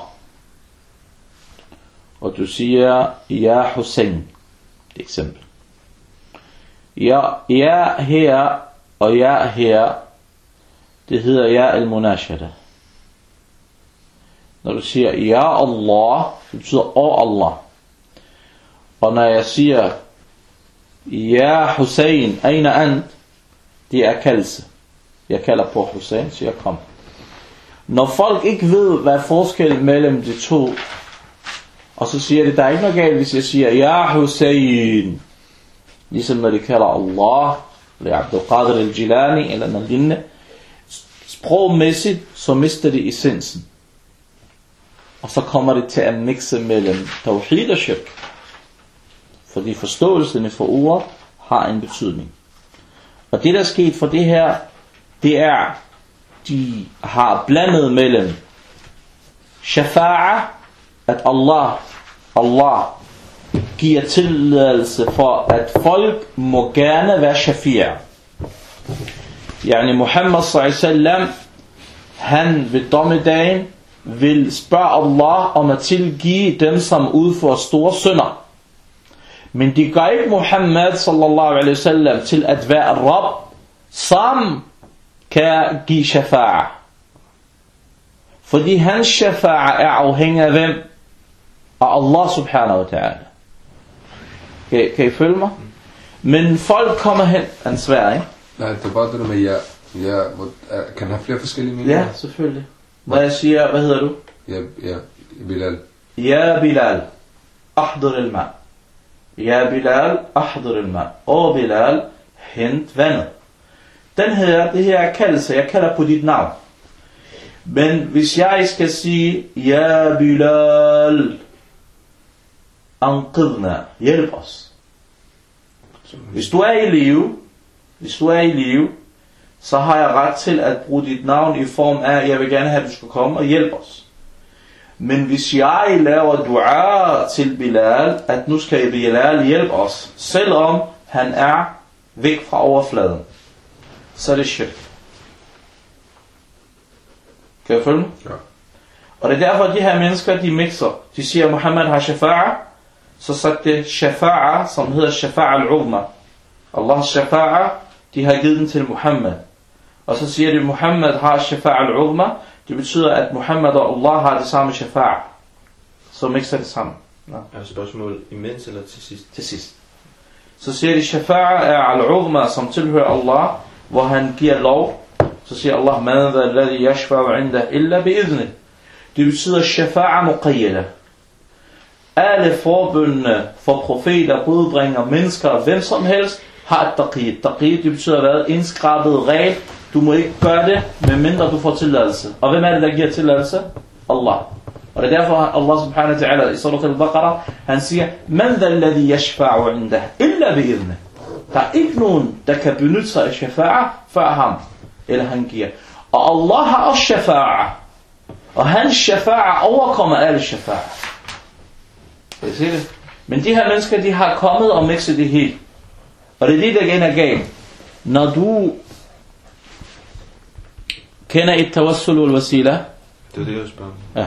Og du siger, Ja Hussein. Det er eksempel. Ja, ja her og ja her, det hedder Ja al-Munashada. Når du siger Ja Allah, det betyder Åh Allah. Og når jeg siger Ja Hussein, Aina ant, det er kaldelse. Jeg kalder på Hussein, så jeg kom. Når folk ikke ved, hvad er forskellen mellem de to, og så siger de, der er ikke noget galt, hvis jeg siger Ja Hussein, ligesom når de kalder Allah, eller Abdul Qadir al-Jilani, eller noget lignende, sprogmæssigt, så mister de essensen. Og så kommer det til at mixe mellem tawhid og shirk. Fordi forståelsen for ordet har en betydning. Og det der er sket for det her, det er, de har blandet mellem shafa'a, at Allah, Allah giver tilladelse for, at folk må gerne være shafi'er. Yani Muhammad sallallahu alaihi wasallam, han ved dommedagen vil spørge Allah om at tilgive dem, som udfører store synder. Men de gør ikke Muhammad sallallahu alaihi wasallam til at være Rabb, som kan give shafa'a. Fordi hans shafa'a er afhængig af hvem? Af Allah subhanahu wa ta'ala. Kan, kan I følge mig? Men folk kommer hen, han svær, ikke? Nej, det er bare det der med ja. Ja, kan have flere forskellige meninger? Ja, selvfølgelig. Når jeg siger, hvad hedder du? Ja, ja, Bilal. Ja Bilal, ahdur al-ma. Ja Bilal, ahdur al-ma. Og Bilal, hent vandet. Den her, det her er kaldelse, jeg kalder på dit navn. Men hvis jeg skal sige, Ja Bilal, anqidna, hjælp os. Hvis du er i live, hvis du er i live, så har jeg ret til at bruge dit navn i form af, jeg vil gerne have, at du skal komme og hjælpe os. Men hvis jeg laver dua til Bilal, at nu skal Bilal hjælpe os, selvom han er væk fra overfladen, så er det shirk. Kan jeg følge mig? Ja. Og det er derfor, at de her mennesker, de mixer. De siger, at Muhammad har shafa'a, så sagt det shafa'a, som hedder shafa'a al-uzma. Allahs shafa'a, de har givet den til Muhammad. Og så siger de, at Muhammad har shafa'a al-uzma. Det betyder, at Muhammad og Allah har det samme shafa'a. Så mixer det sammen. Ja. Er spørgsmål imens eller til sidst? Til sidst. Så siger de, shafa'a er al-uzma, som tilhører Allah, hvor han giver lov. Så siger Allah, man dha alladhi yashfa'u 'indah illa bi'idhnih. Det betyder shafa'a muqayyada. Alle forbøndene for profeter, budbringer, mennesker, hvem som helst, har et taqid. Taqid, det betyder hvad? Indskrabet regel. Du må ikke gøre det, medmindre du får tilladelse. Og hvem er det, der giver tilladelse? Allah. Og det er derfor, Allah subhanahu wa ta'ala i surat al-Baqarah, han siger, man dha alladhi yashfa'u 'indah illa bi'idhnih. Der er ikke nogen, der kan benytte sig af shafa'a før ham, eller han giver. Og Allah har også shafa'a. Og hans shafa'a overkommer alle shafa'a. Kan I se det? Men de her mennesker, de har kommet og mixet det helt. Og det er det, der igen er galt. Når du kender et tawassul wal wasila. Det er det, jeg spørger. Ja.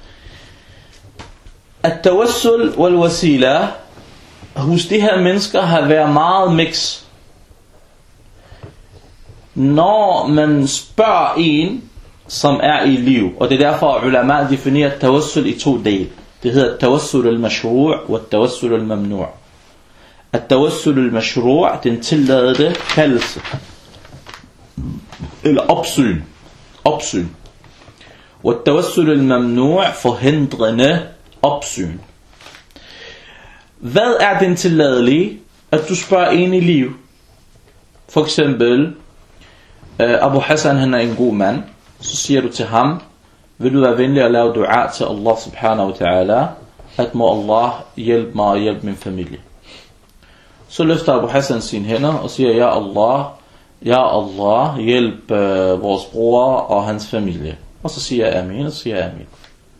At tawassul wal wasila hos de her mennesker har været meget mix. Når man spørger en, som er i liv, og det er derfor, at ulama definerer tawassul i to dele. Det hedder tawassul al-mashru' og tawassul al-mamnu'. At tawassul al-mashru', den tilladede kaldelse. Eller opsyn. Opsyn. والتوسل الممنوع forhindrende opsyn. Hvad er den tilladelige? At du spørger en i liv. For eksempel, Abu Hassan, han er en god mand. Så siger du til ham, vil du være venlig at lave dua til Allah subhanahu wa ta'ala, at må Allah hjælpe mig og hjælpe min familie. Så løfter Abu Hassan sine hænder og siger, ja Allah, ja Allah, hjælp øh, vores bror og hans familie. Og så siger jeg amin, og så siger jeg amin.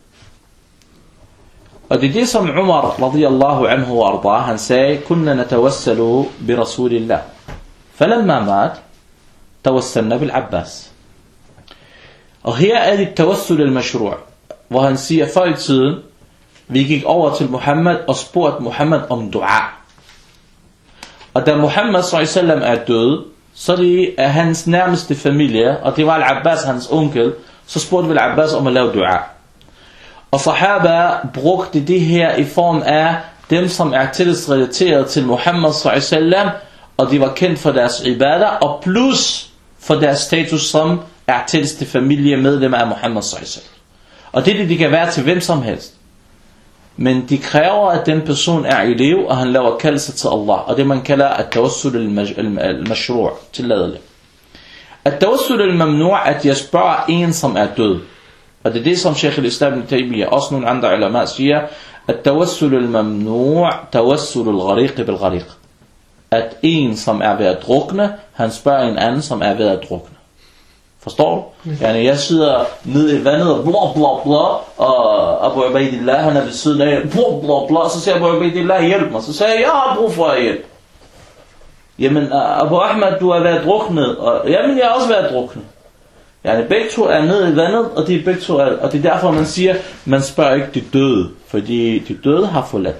Og det er det, som Umar radiyallahu anhu wa arda, han sagde, kunna natawassalu bi rasulillah. Falamma mat, tawassalna bil Abbas. Og her er det tawassul al-mashru', hvor han siger, før i tiden, vi gik over til Muhammad og spurgte Muhammad om dua. Og da Muhammad sallallahu alaihi wasallam er død, så det er hans nærmeste familie, og det var al-Abbas, hans onkel, så spurgte vi al-Abbas om at lave dua. Og sahaba brugte det her i form af dem, som er tillidsrelateret til Muhammad sallallahu alaihi wasallam, og de var kendt for deres ibadah, og plus for deres status som er tætteste familiemedlemmer af Muhammad sallallahu alaihi wasallam. Og det er det, de kan være til hvem som helst. Men de kræver, at den person er i liv, og han laver kaldelse til Allah. Og det man kalder at-tawassul al-mashru' tilladelig. At-tawassul al-mamnu' at jeg spørger en, som er død. Og det er det, som Sheikh al-Islam ibn Taymiyyah, også nogle andre ulama siger, at-tawassul al-mamnu' tawassul al-ghariq bil-ghariq. At en, som er ved at drukne, han spørger en anden, som er ved at drukne. Forstår du? Mm. Yani, jeg sidder nede i vandet og blå, blå, blå, og Abu Ubaidillah, han er ved siden af, blå, blå, blå, så siger Abu Ubaidillah, hjælp mig. Så siger jeg, jeg har brug for hjælp. Jamen, Abu Ahmad, du er ved at drukne, og jamen, jeg er også ved at drukne. Yani, begge to er nede i vandet, og de begge to er, og det er derfor, man siger, man spørger ikke de døde, fordi de døde har forladt.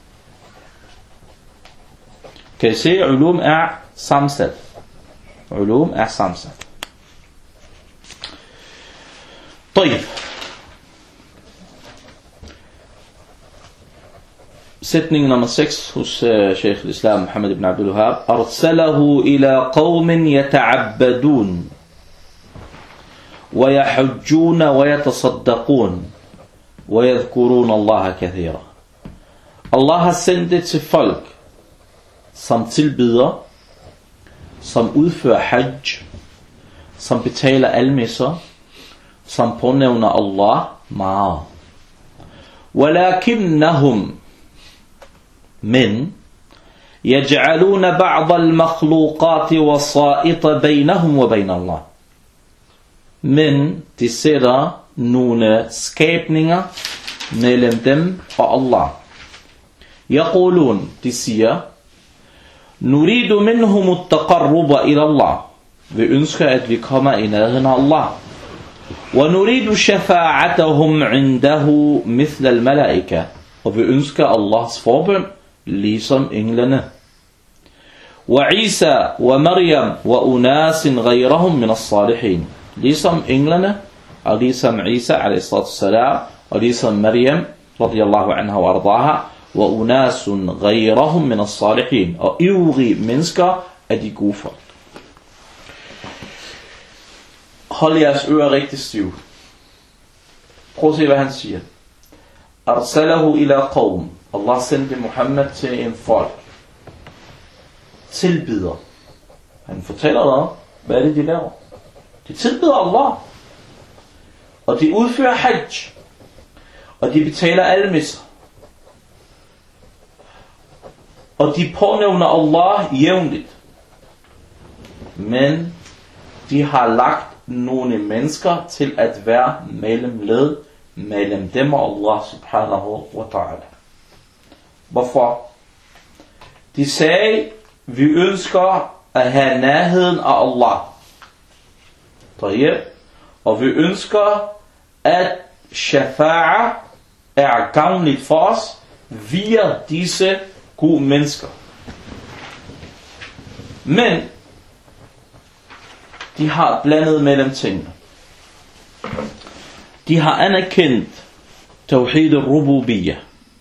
Kan I se, ulum er sammensat. Ulum er sammensat. طيب. Sætning nummer seks hos uh, Sheikh al-Islam Muhammad ibn Abdul Wahhab. Arsalahu ila qawmin yata'abbadun wa yahujjun wa yatasaddaqun wa yadhkurun Allah kathira. Allah har sendt det til folk, som tilbeder, som udfører hajj, som betaler almisser, som pånævner Allah meget. Walakinnahum, men yaj'aluna ba'd al-makhluqat wasa'ita bainahum wa bain Allah. Men de sætter nogle skabninger mellem dem og Allah. Yaqulun, de siger, nuridu minhum at-taqarruba ila Allah. Vi ønsker, at vi kommer i nærheden af Allah. وَنُرِيدُ شَفَاعَتَهُمْ عِنْدَهُ مِثْلَ الْمَلَائِكَةِ. Og vi ønsker Allahs forbøn, ligesom englene. وَعِيسَى وَمَرْيَمْ وَأُنَاسٍ غَيْرَهُمْ مِنَ الصَّالِحِينَ. Ligesom englene, og ligesom Isa alayhi salatu wassalam, og ligesom Maryam radiyallahu anha wa ardaha, وَأُنَاسٌ غَيْرَهُمْ مِنَ الصَّالِحِينَ. Og øvrige mennesker er de gode folk. Hold jeres ører rigtig stiv. Prøv at se, hvad han siger. Arsalahu ila qawm. Allah sendte Muhammad til en folk. Tilbeder. Han fortæller dig, hvad er det, de laver. De tilbeder Allah. Og de udfører hajj. Og de betaler almisser. Og de pånævner Allah jævnligt. Men de har lagt nogle mennesker til at være mellemled mellem dem og Allah subhanahu wa ta'ala. Hvorfor? De sagde, vi ønsker at have nærheden af Allah. Og vi ønsker, at shafa'a er gavnligt for os via disse gode mennesker. Men de har blandet mellem tingene. De har anerkendt Tawhid al-Rububiyyah.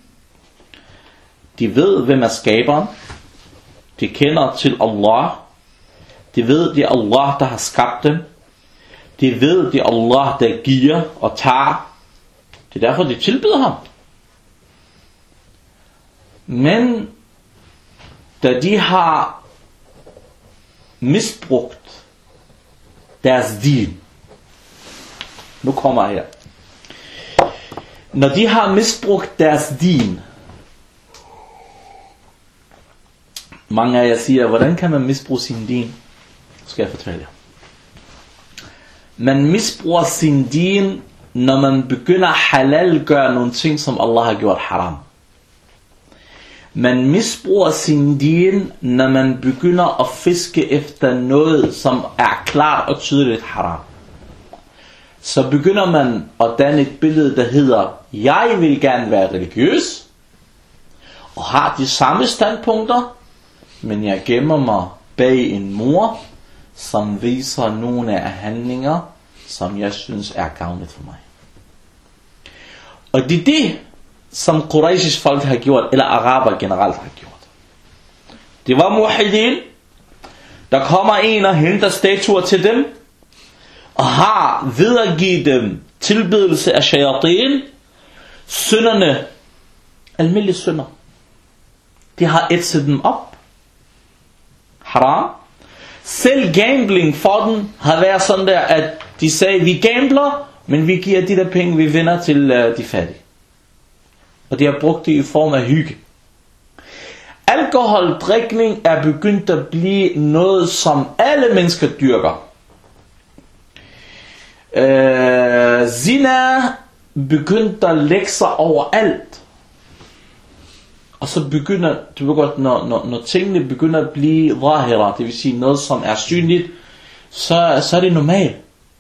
De ved, hvem er skaberen. De kender til Allah. De ved, det er Allah, der har skabt dem. De ved, det er Allah, der giver og tager. Det er derfor, de tilbyder ham. Men da de har misbrugt deres din. Nu kommer her. Når de har misbrugt deres din. Mange af jer siger, hvordan kan man misbruge sin din? Skal jeg fortælle jer. Man misbruger sin din, når man begynder at halalgøre nogle ting, som Allah har gjort haram. Man misbruger sin din, når man begynder at fiske efter noget, som er klart og tydeligt haram. Så begynder man at danne et billede, der hedder, jeg vil gerne være religiøs, og har de samme standpunkter, men jeg gemmer mig bag en mur, som viser nogle af handlinger, som jeg synes er gavnligt for mig. Og det er det, som Qurayshis folk har gjort, eller araber generelt har gjort. Det var muwahidin. Der kommer en og henter statuer til dem, og har videregivet dem tilbedelse af shayatin. Synderne, almindelige synder, de har ætset dem op. Haram. Selv gambling for dem har været sådan der, at de sagde, vi gambler, men vi giver de der penge, vi vinder til uh, de fattige. Og de har brugt det i form af hygge. Alkoholdrikning er begyndt at blive noget, som alle mennesker dyrker. Uh, zina begyndte at lægge sig overalt. Og så begynder, du ved godt, når, når, når tingene begynder at blive zahira, det vil sige noget, som er synligt, så, så er det normalt.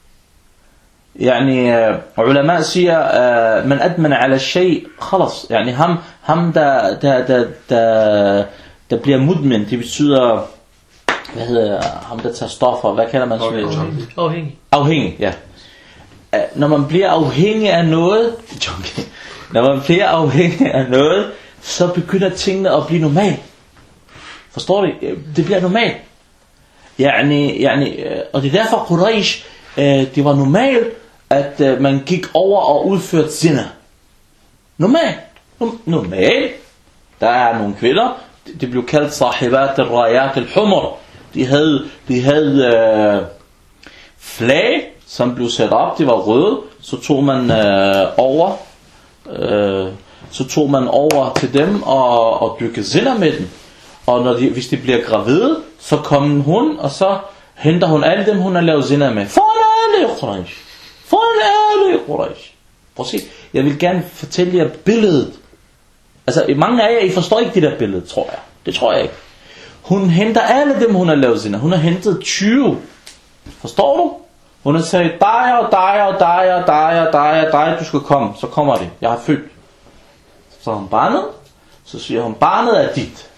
يعني علماء siger من أدمن على الشيء خلاص يعني ham ham der der der der der bliver mudmin, det betyder, hvad hedder ham der tager stoffer, hvad kalder man sådan? Afhængig. Afhængig, ja. Når man bliver afhængig af noget, når man bliver afhængig af noget, så begynder tingene at blive normalt. Forstår du? Det bliver normalt. يعني يعني og det er derfor Quraysh, det var normalt, at uh, man gik over og udførte zina. Normalt. Normalt. Der er nogle kvinder, det blev kaldt sahibat al-rayat al-humr. De havde, de havde uh, flag, som blev sat op, det var røde. Så tog man uh, over, uh, så tog man over til dem og, og dyrkede zina med dem. Og når de, hvis de bliver gravide, så kom hun, og så henter hun alle dem, hun har lavet zina med. Foran alle Quraysh. Foran alle Quraysh. Prøv at se. Jeg vil gerne fortælle jer billedet. Altså, mange af jer, I forstår ikke det der billede, tror jeg. Det tror jeg ikke. Hun henter alle dem, hun har lavet zina. Hun har hentet tyve. Forstår du? Hun har sagt, dig og dig og dig og dig og dig og dig, du skal komme. Så kommer det. Jeg har født. Så har hun barnet. Så siger hun, barnet er dit.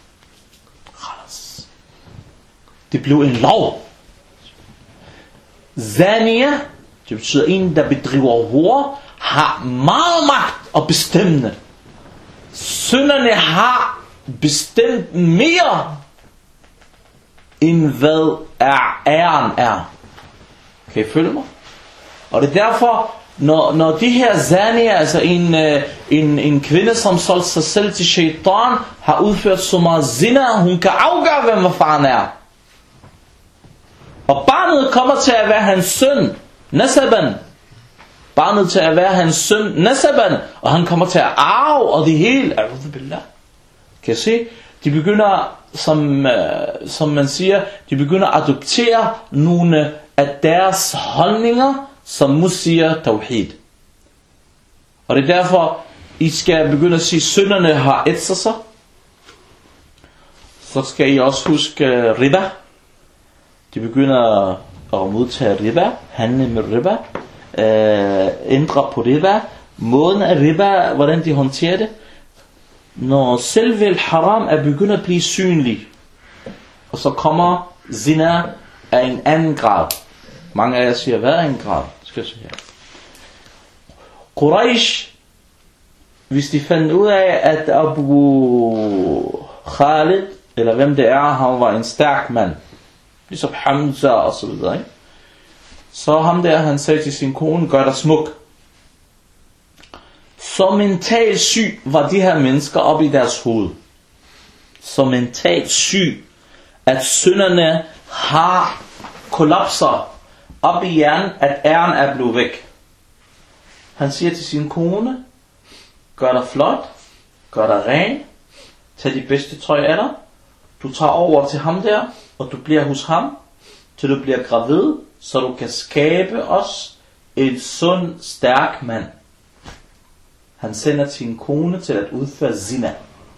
Det blev en lov. Zania, det betyder en, der bedriver hår, har meget magt og bestemmende. Synderne har bestemt mere, end hvad er æren er. Kan I følge mig? Og det er derfor, når, når de her zanier, altså en, en, en kvinde, som solgte sig selv til shaitan, har udført så meget zina, hun kan afgøre, hvem hvad faren er. Og barnet kommer til at være hans søn, nasaban. Barnet til at være hans søn, nasaban. Og han kommer til at arve, og det hele. Kan I se? De begynder, som, som man siger, de begynder at adoptere nogle af deres holdninger, som Mus siger tawhid. Og det er derfor, I skal begynde at sige, at synderne har ætset sig. Så skal I også huske riba. De begynder at modtage riba, handle med riba, øh, ændre på riba, måden af riba, hvordan de håndterer det. Når selve haram er begyndt at blive synlig, og så kommer zina af en anden grad. Mange af jer siger, hvad er en grad? Skal jeg sige her. Quraysh, hvis de fandt ud af, at Abu Khalid, eller hvem det er, han var en stærk mand, ligesom Hamza og så videre, ikke? Så ham der, han sagde til sin kone, gør dig smuk. Så mentalt syg var de her mennesker op i deres hoved. Så mentalt syg, at synderne har kollapser op i hjernen, at æren er blevet væk. Han siger til sin kone, gør dig flot, gør dig ren, tag de bedste tøj af dig, du tager over til ham der, og du bliver hos ham, til du bliver gravid, så du kan skabe os en sund, stærk mand. Han sender sin kone til at udføre zina.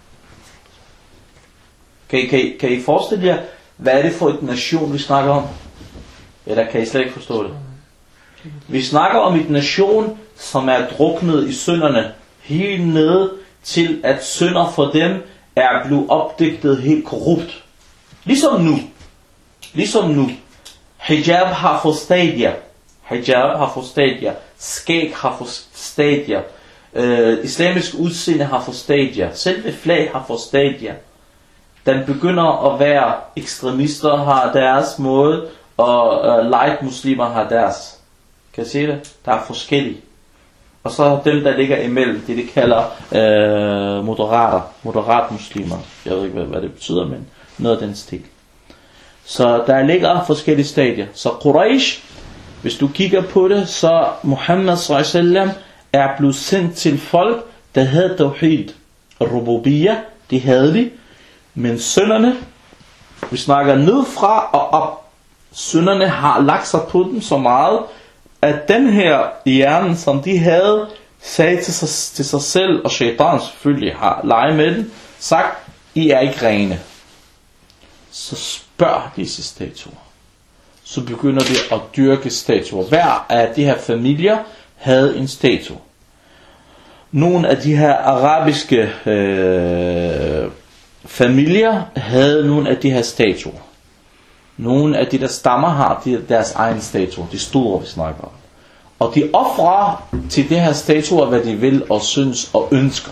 Kan I, kan I, kan I forestille jer, hvad er det for et nation, vi snakker om? Eller kan I slet ikke forstå det? Vi snakker om et nation, som er druknet i synderne, helt nede til, at synder for dem er blevet opdigtet helt korrupt. Ligesom nu. Ligesom nu. Hijab har fået stadier. Hijab har fået stadier. Skæg har fået stadier. Øh, islamisk udseende har fået stadier. Selve flag har fået stadier. Den begynder at være ekstremister har deres måde, og øh, light muslimer har deres. Kan I se det? Der er forskellige. Og så dem, der ligger imellem, det de kalder øh, moderater, moderat muslimer. Jeg ved ikke, hvad, hvad det betyder, men noget af den stil. Så der ligger forskellige stadier. Så Quraysh, hvis du kigger på det, så Muhammad sallallahu alaihi wasallam er blevet sendt til folk, der havde tawhid. Rububiyya, de havde de. Men synderne, vi snakker nedfra og op. Synderne har lagt sig på dem så meget, at den her hjerne, som de havde, sagde til sig, til sig selv, og shaitan selvfølgelig har leget med den, sagt, I er ikke rene. Så spørg disse statuer. Så begynder de at dyrke statuer. Hver af de her familier havde en statue. Nogle af de her arabiske øh, familier havde nogle af de her statuer. Nogle af de der stammer har de, deres egen statuer, de store vi snakker om. Og de offrer til de her statuer, hvad de vil og synes og ønsker.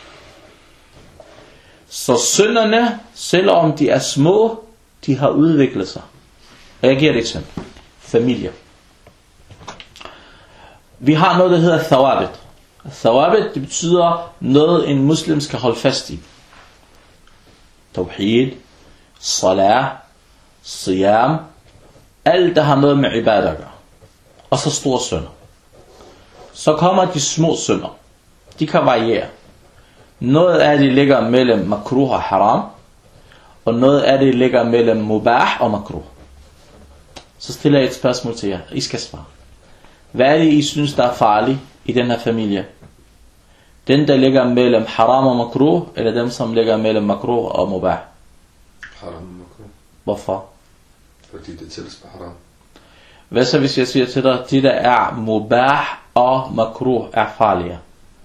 Så synderne, selvom de er små, de har udviklet sig. Og jeg giver et eksempel. Familier. Vi har noget, der hedder thawabit. Thawabit, det betyder noget, en muslim skal holde fast i. Tawhid, salah, siyam, alt der har noget med ibadah at gøre. Og så store synder. Så kommer de små synder. De kan variere. Noget af det ligger mellem makruh og haram, og noget af det ligger mellem mubah og makruh. Så stiller jeg et spørgsmål til jer. I skal svare. Hvad er det, I synes, der er farligt i den her familie? Den, der ligger mellem haram og makruh, eller dem, som ligger mellem makruh og mubah? Haram og makruh. Hvorfor? Fordi det tælles på haram. Hvad så, hvis jeg siger til dig, de der er mubah og makruh er farlige?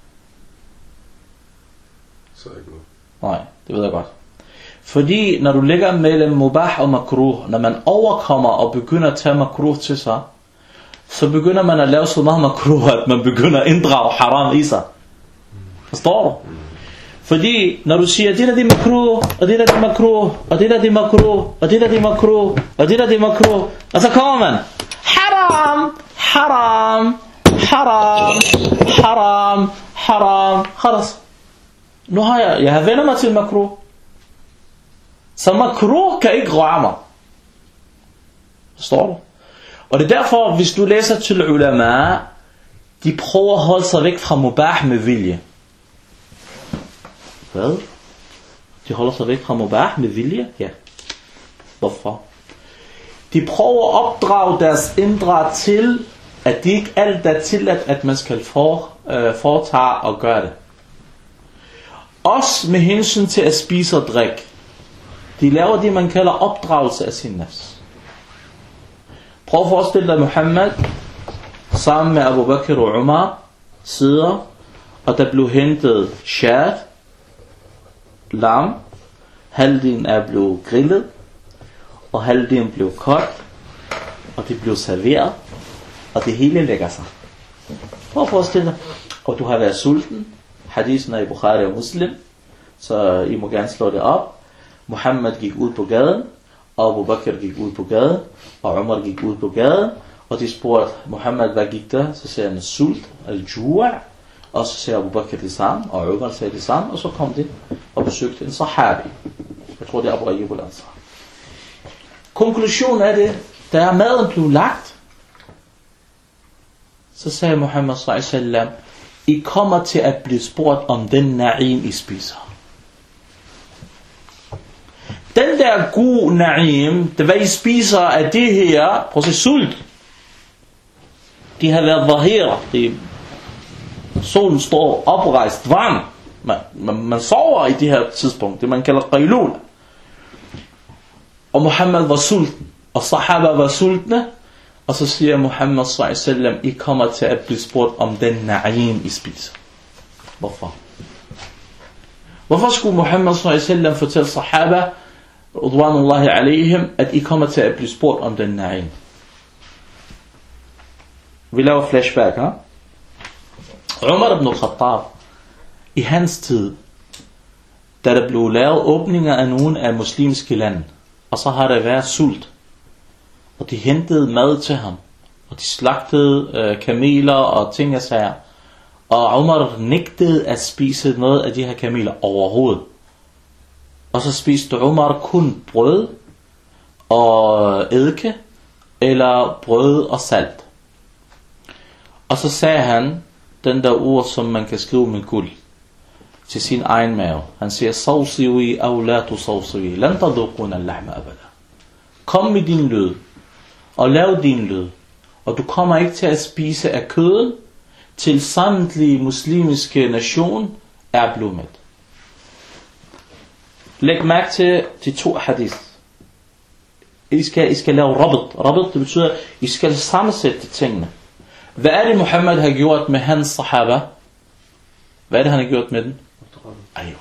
Så ikke noget. Nej, det ved jeg godt. Fordi når du ligger mellem mubah og makruh, når man overkommer og begynder at tage makruh til sig, så begynder man at lave så meget makruh, at man begynder at inddrage haram i sig. Forstår du? Fordi når du siger, det der det er makruh, og det der det er makruh, og det der det er makruh, og det der det er makruh, og det der det er makruh, og så kommer man, haram, haram, haram, haram, haram, khalas. Nu har jeg, jeg har vendt mig til makruh. Så makruh kan ikke røre mig. Forstår du? Og det er derfor, hvis du læser til ulama, de prøver at holde sig væk fra mubah med vilje. Hvad? De holder sig væk fra mubah med vilje? Ja. Hvorfor? De prøver at opdrage deres indre til, at det ikke alt er tilladt, at man skal for, øh, foretage og gøre det. Også med hensyn til at spise og drikke. De laver det, man kalder opdragelse af sin nafs. Prøv at forestille dig Muhammad sammen med Abu Bakr og Umar sidder, og der blev hentet shad, lam, halvdelen er blevet grillet, og halvdelen blev kogt, og det blev serveret, og det hele lægger sig. Prøv at forestille dig, og du har været sulten, hadisen er i Bukhari og Muslim, så I må gerne slå det op. Muhammad gik ud på gaden, og Abu Bakr gik ud på gaden, og Umar gik ud på gaden, og de spurgte Muhammad, hvad gik der? Så sagde han sult, al-jua', og så sagde Abu Bakr det samme, og Umar sagde det samme, og så kom de og besøgte en sahabi. Jeg tror det er Abu Ayyub al-Ansari. Konklusionen er det, da maden blev lagt, så sagde Muhammad sallallahu alaihi wasallam, I kommer til at blive spurgt om den na'im I spiser. Den der gode na'im, det hvad I spiser af det her, prøv at se sult. De har været zahira, det solen står oprejst varm. Man, man, man sover i det her tidspunkt, det man kalder qailula. Og Muhammad var sulten, og sahaba var sultne, og så siger Muhammad sallallahu alaihi wasallam, I kommer til at blive spurgt om den na'im I spiser. Hvorfor? Hvorfor skulle Muhammad sallallahu alaihi wasallam fortælle sahaba, radwanullahi alaihim, at I kommer til at blive spurgt om den na'im? Vi laver flashback, ha? Umar ibn al-Khattab, i hans tid, da der blev lavet åbninger af nogle af muslimske lande, og så har der været sult, og de hentede mad til ham, og de slagtede øh, kameler og ting og sager, og Umar nægtede at spise noget af de her kameler overhovedet. Og så spiste Umar kun brød og eddike, eller brød og salt. Og så sagde han den der ord, som man kan skrive med guld, til sin egen mave. Han siger, sawsiwi aw la tusawsiwi, lan tadukuna al-lahma abada. Kom med din lyd, og lav din lyd, og du kommer ikke til at spise af kødet, til samtlige muslimske nation er blevet mæt. Læg mærke til de to hadith. I skal, I skal lave rabit. Rabit, det betyder, at I skal sammensætte tingene. Hvad er det Muhammad har gjort med hans sahaba? Hvad er det han har gjort med den? Aywa.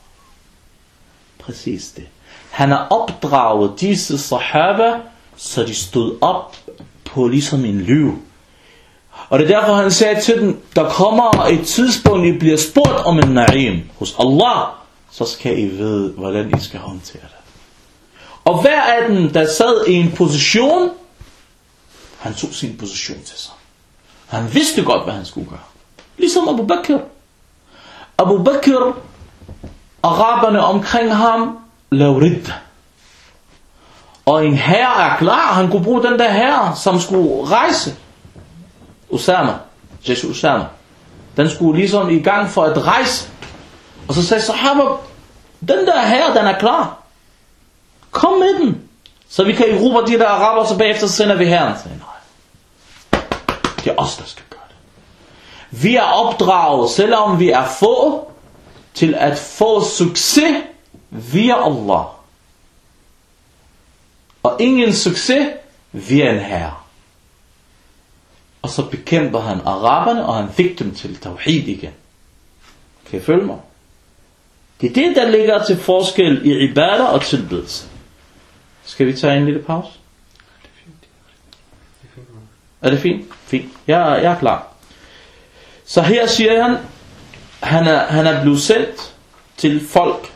Præcis det. Han har opdraget disse sahaba, så de stod op på ligesom en løve. Og det er derfor han sagde til dem, der kommer et tidspunkt, I bliver spurgt om en na'im hos Allah, så skal I vide, hvordan I skal håndtere det. Og hver af dem, der sad i en position, han tog sin position til sig. Han vidste godt, hvad han skulle gøre. Ligesom Abu Bakr. Abu Bakr, araberne omkring ham, lavede ridda. Og en herre er klar, han kunne bruge den der herre, som skulle rejse. Usama, Jesh Usama. Den skulle ligesom i gang for at rejse. Og så sagde sahaba, den der herre, den er klar. Kom med den. Så vi kan erobre de der araber, så bagefter sender vi herren. Så nej. Det er os, der skal gøre det. Vi er opdraget, selvom vi er få, til at få succes via Allah. Og ingen succes via en herre. Og så bekæmper han araberne, og han fik dem til tawhid igen. Kan I følge mig? Det er det, der ligger til forskel i ibadah og tilbedelse. Skal vi tage en lille pause? Er det fint? Fint. Jeg, jeg er klar. Så her siger han, han er, han er blevet sendt til folk,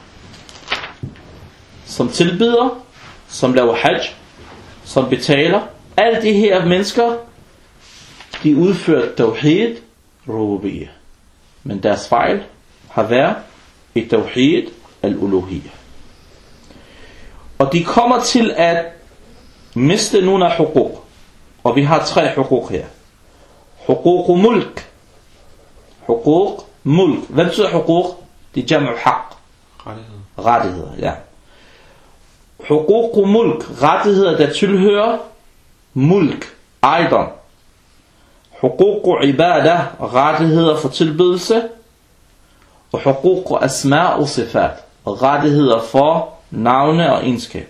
som tilbeder, som laver hajj, som betaler. Alle de her mennesker, de udfører tawhid rububiyyah. Men deres fejl har været i tawhid al-uluhiyyah. Og de kommer til at miste nogle af hukuk. Og vi har tre hukuk her. Hukuk mulk. Hukuk mulk. Hvad betyder hukuk? Det er jam'u haq. Rettigheder. Rettigheder, ja. Hukuk mulk. Rettigheder, der tilhører mulk. Ejendom. Hukuk ibadah. Rettigheder for tilbedelse. Og hukuk asma og sifat. Rettigheder for navne og egenskaber.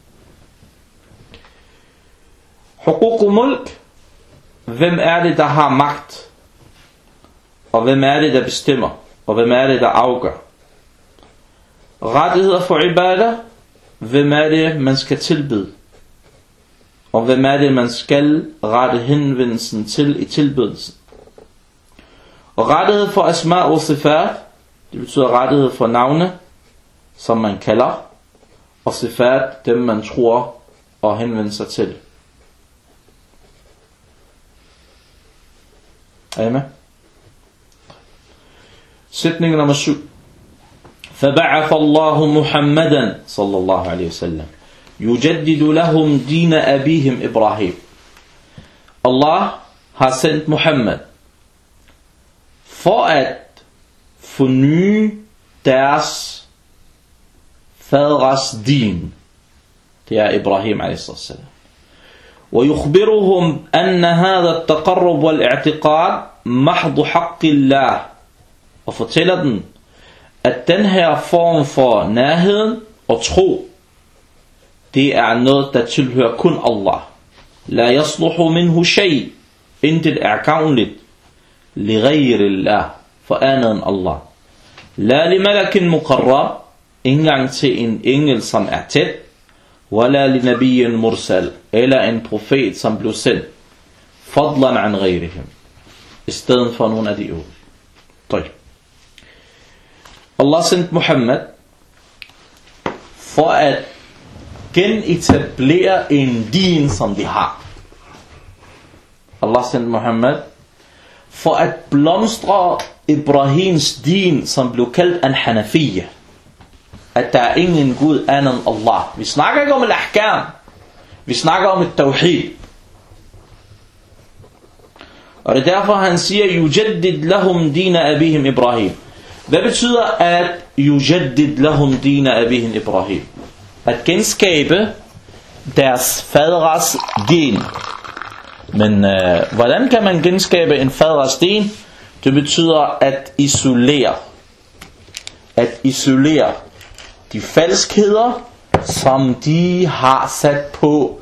Hukuk mulk. Hvem er det, der har magt? Og hvem er det, der bestemmer? Og hvem er det, der afgør? Rettigheder for ibadah. Hvem er det, man skal tilbede? Og hvem er det, man skal rette henvendelsen til i tilbedelsen? Og rettighed for asma og sifat. Det betyder rettighed for navne, som man kalder. Og sifat, dem man tror og henvender sig til. Er I med? Sætning nummer syv. فبعث الله محمدا صلى الله عليه وسلم يجدد لهم دين أبيهم إبراهيم. Allah har sendt Muhammad for at forny deres faders din. Det er Ibrahim alayhi salam. ويخبرهم أن هذا التقرب والاعتقاد محض حق الله. Og fortæller den, at den her form for nærheden og tro, det er noget, der tilhører kun Allah. La yasluhu minhu shay. Intet er gavnligt. Lighayrillah. For andet end Allah. La li malakin muqarrab. Engang til en engel, som er tæt. Wala li nabiyyin mursal. Eller en profet, som blev sendt. Fadlan an ghayrihim. I stedet for nogle af de øvrige. طيب. Allah sendte Muhammad for at genetablere en din, som de har. Allah sendte Muhammad for at blomstre Ibrahims din, som blev kaldt al-Hanafiyya. At der er ingen Gud anden end Allah. Vi snakker ikke om al-Ahkam. Vi snakker om et tawhid. Og det er derfor han siger yujaddid lahum dina abihim Ibrahim. Hvad betyder at yujaddid lahum dina abihim Ibrahim? At genskabe deres faders din. Men øh, hvordan kan man genskabe en faders din? Det betyder at isolere. At isolere de falskheder, som de har sat på.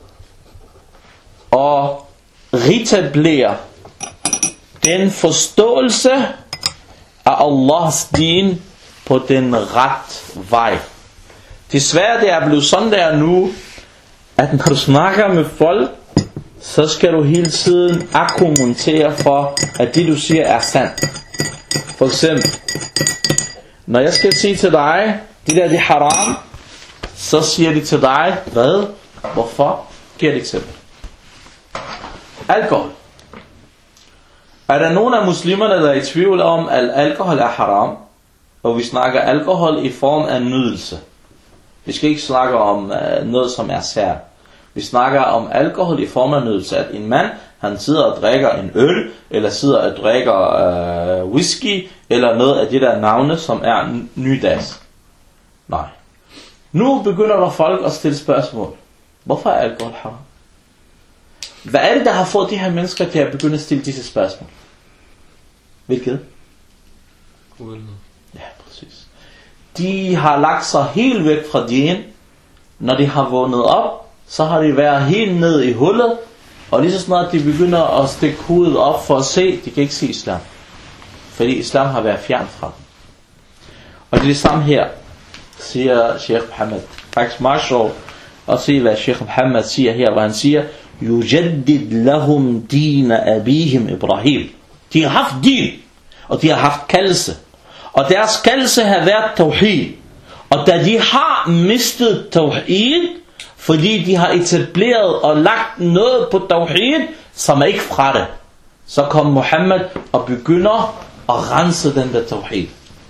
Og retablere den forståelse af Allahs din på den ret vej. Desværre det er blevet sådan der nu, at når du snakker med folk, så skal du hele tiden argumentere for, at det du siger er sandt. For eksempel, når jeg skal sige til dig, det der det er haram, så siger de til dig, hvad? Hvorfor? Giv et eksempel. Alkohol. Er der nogen af muslimerne, der er i tvivl om, at alkohol er haram? Og vi snakker alkohol i form af nydelse. Vi skal ikke snakke om uh, noget, som er sær. Vi snakker om alkohol i form af nydelse. At en mand, han sidder og drikker en øl, eller sidder og drikker uh, whisky, eller noget af det der navne, som er nydags. Nej. Nu begynder der folk at stille spørgsmål. Hvorfor er alkohol haram? Hvad er det, der har fået de her mennesker til at begynde at stille disse spørgsmål? Hvilket? Uvidenhed. Ja, præcis. De har lagt sig helt væk fra din. Når de har vågnet op, så har de været helt ned i hullet. Og lige så snart de begynder at stikke hovedet op for at se, de kan ikke se islam. Fordi islam har været fjern fra dem. Og det er det samme her, siger Sheikh Muhammad. Faktisk meget sjovt at se, hvad Sheikh Muhammad siger her, hvor han siger, yujaddid lahum dina abihim Ibrahim. De har haft din, og de har haft kaldelse. Og deres kaldelse har været tawhid. Og da de har mistet tawhid, fordi de har etableret og lagt noget på tawhid, som er ikke fra det, så kom Muhammad og begynder at rense den der tawhid.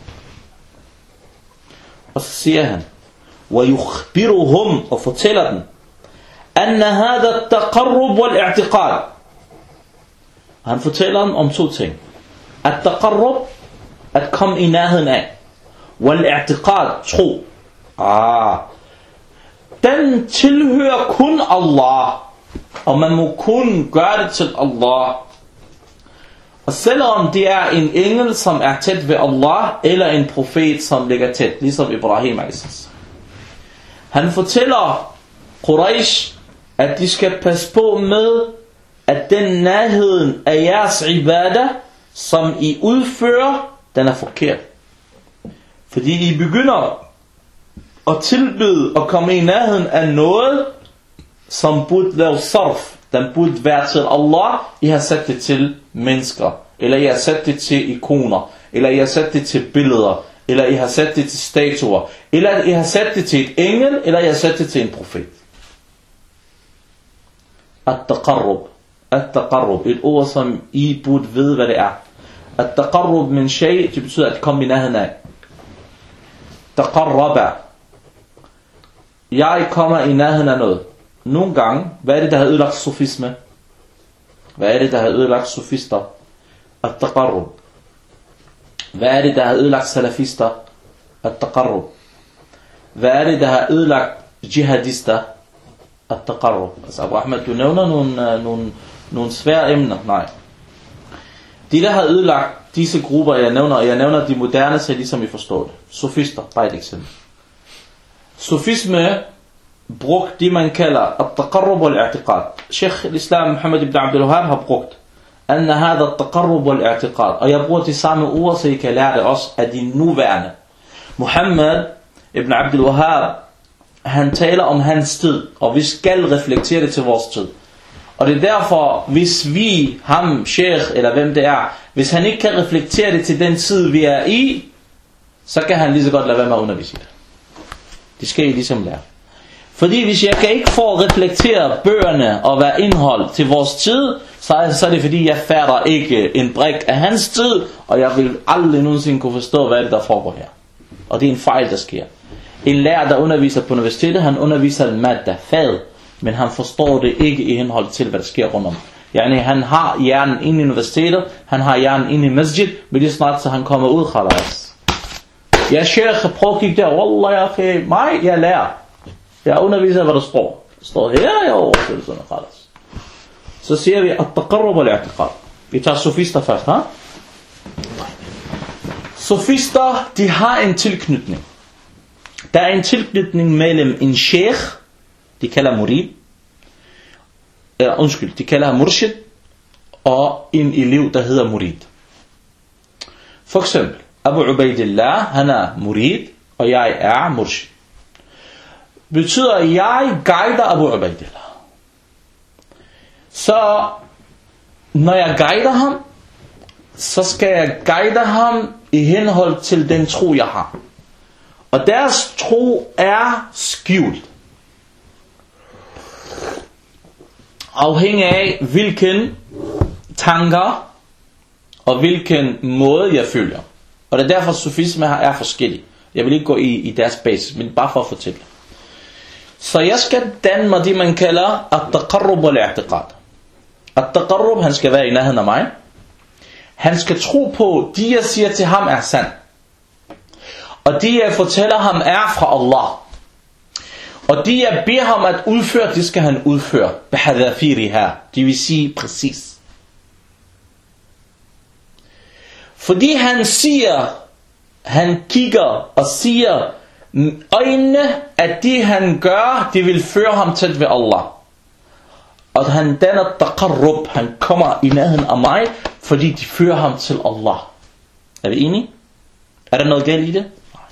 Og så siger han, وَيُخْبِرُهُمْ, og fortæller den, أَنَّ هَذَا التَّقَرُّبْ وَالْاعْتِقَادِ. Han fortæller dem om to ting. At-taqarrub, at komme i nærheden af. Wal-i'tiqad, tro. Ah. Den tilhører kun Allah. Og man må kun gøre det til Allah. Og selvom det er en engel, som er tæt ved Allah, eller en profet, som ligger tæt, ligesom Ibrahim alayhis. Han fortæller Quraysh, at de skal passe på med, at den nærheden af jeres ibadah, som I udfører, den er forkert. Fordi I begynder at tilbyde og komme i nærheden af noget, som burde lave sarf. Den burde være til Allah. I har sat det til mennesker. Eller I har sat det til ikoner. Eller I har sat det til billeder. Eller I har sat det til statuer. Eller I har sat det til et engel. Eller I har sat det til en profet. At-taqarrub. at-taqarrub. Et ord, som I burde vide, hvad det er. At-taqarrub min shay, det betyder at komme i nærheden af. Taqarraba. Jeg kommer i nærheden af noget. Nogle gange, hvad er det, der har ødelagt sofisme? Hvad er det, der har ødelagt sofister? At-taqarrub. Hvad er det, der har ødelagt salafister? At-taqarrub. Hvad er det, der har ødelagt jihadister? At-taqarrub. Altså Abu Ahmed, du nævner nogle, nogle, nogle svære emner. Nej. De, der har ødelagt disse grupper, jeg nævner, og jeg nævner de moderne, så ligesom I forstår det. Sofister, bare et eksempel. Sofisme brugt det, man kalder at-taqarrub wal-i'tiqad. Sheikh al-Islam Muhammad ibn Abdul Wahhab har brugt anna hada at-taqarrub wal-i'tiqad. Og jeg bruger de samme ord, så I kan lære det også af de nuværende. Muhammad ibn Abdul Wahhab, han taler om hans tid, og vi skal reflektere det til vores tid. Og det er derfor, hvis vi, ham, sheikh, eller hvem det er, hvis han ikke kan reflektere det til den tid, vi er i, så kan han lige så godt lade være med at undervise det. Det skal I ligesom lære. Fordi hvis jeg kan ikke få at reflektere bøgerne og være indhold til vores tid, så er, så er det fordi, jeg fatter ikke en brik af hans tid, og jeg vil aldrig nogensinde kunne forstå, hvad det der foregår her. Og det er en fejl, der sker. En lærer, der underviser på universitetet, han underviser en madda, fad, men han forstår det ikke i henhold til, hvad der sker rundt om. Yani, han har hjernen inde i universitetet, han har hjernen inde i masjid, men det er snart, så han kommer ud, khalas. Ja, sheikh, prøv at kigge der, wallah, okay, mig, jeg lærer. Jeg underviser, hvad der står. Det står her, jeg overfører sådan, khalas. Så siger vi, at-taqarrub wal-i'tiqad. Vi tager sofister først, ha? Sofister, de har en tilknytning. Der er en tilknytning mellem en sheikh, de kalder murid, eller undskyld, de kalder ham murshid, og en elev, der hedder murid. For eksempel, Abu Ubaidillah, han er murid, og jeg er murshid. Betyder, at jeg guider Abu Ubaidillah. Så, når jeg guider ham, så skal jeg guide ham i henhold til den tro, jeg har. Og deres tro er skjult. Afhængig af, hvilken tanker og hvilken måde jeg følger. Og det er derfor, sofisme her er forskellig. Jeg vil ikke gå i, i deres basis, men bare for at fortælle. Så jeg skal danne mig det, man kalder at-taqarrub wal-i'tiqad. At-taqarrub, han skal være i nærheden af mig. Han skal tro på, de jeg siger til ham er sand. Og de jeg fortæller ham er fra Allah. Og de jeg beder ham at udføre, det skal han udføre. Behadafiri her. Det vil sige præcis. Fordi han siger, han kigger og siger, øjnene, at det han gør, det vil føre ham tæt ved Allah. Og han danner taqarrub, han kommer i nærheden af mig, fordi de fører ham til Allah. Er vi enige? Er der noget galt i det? Nej.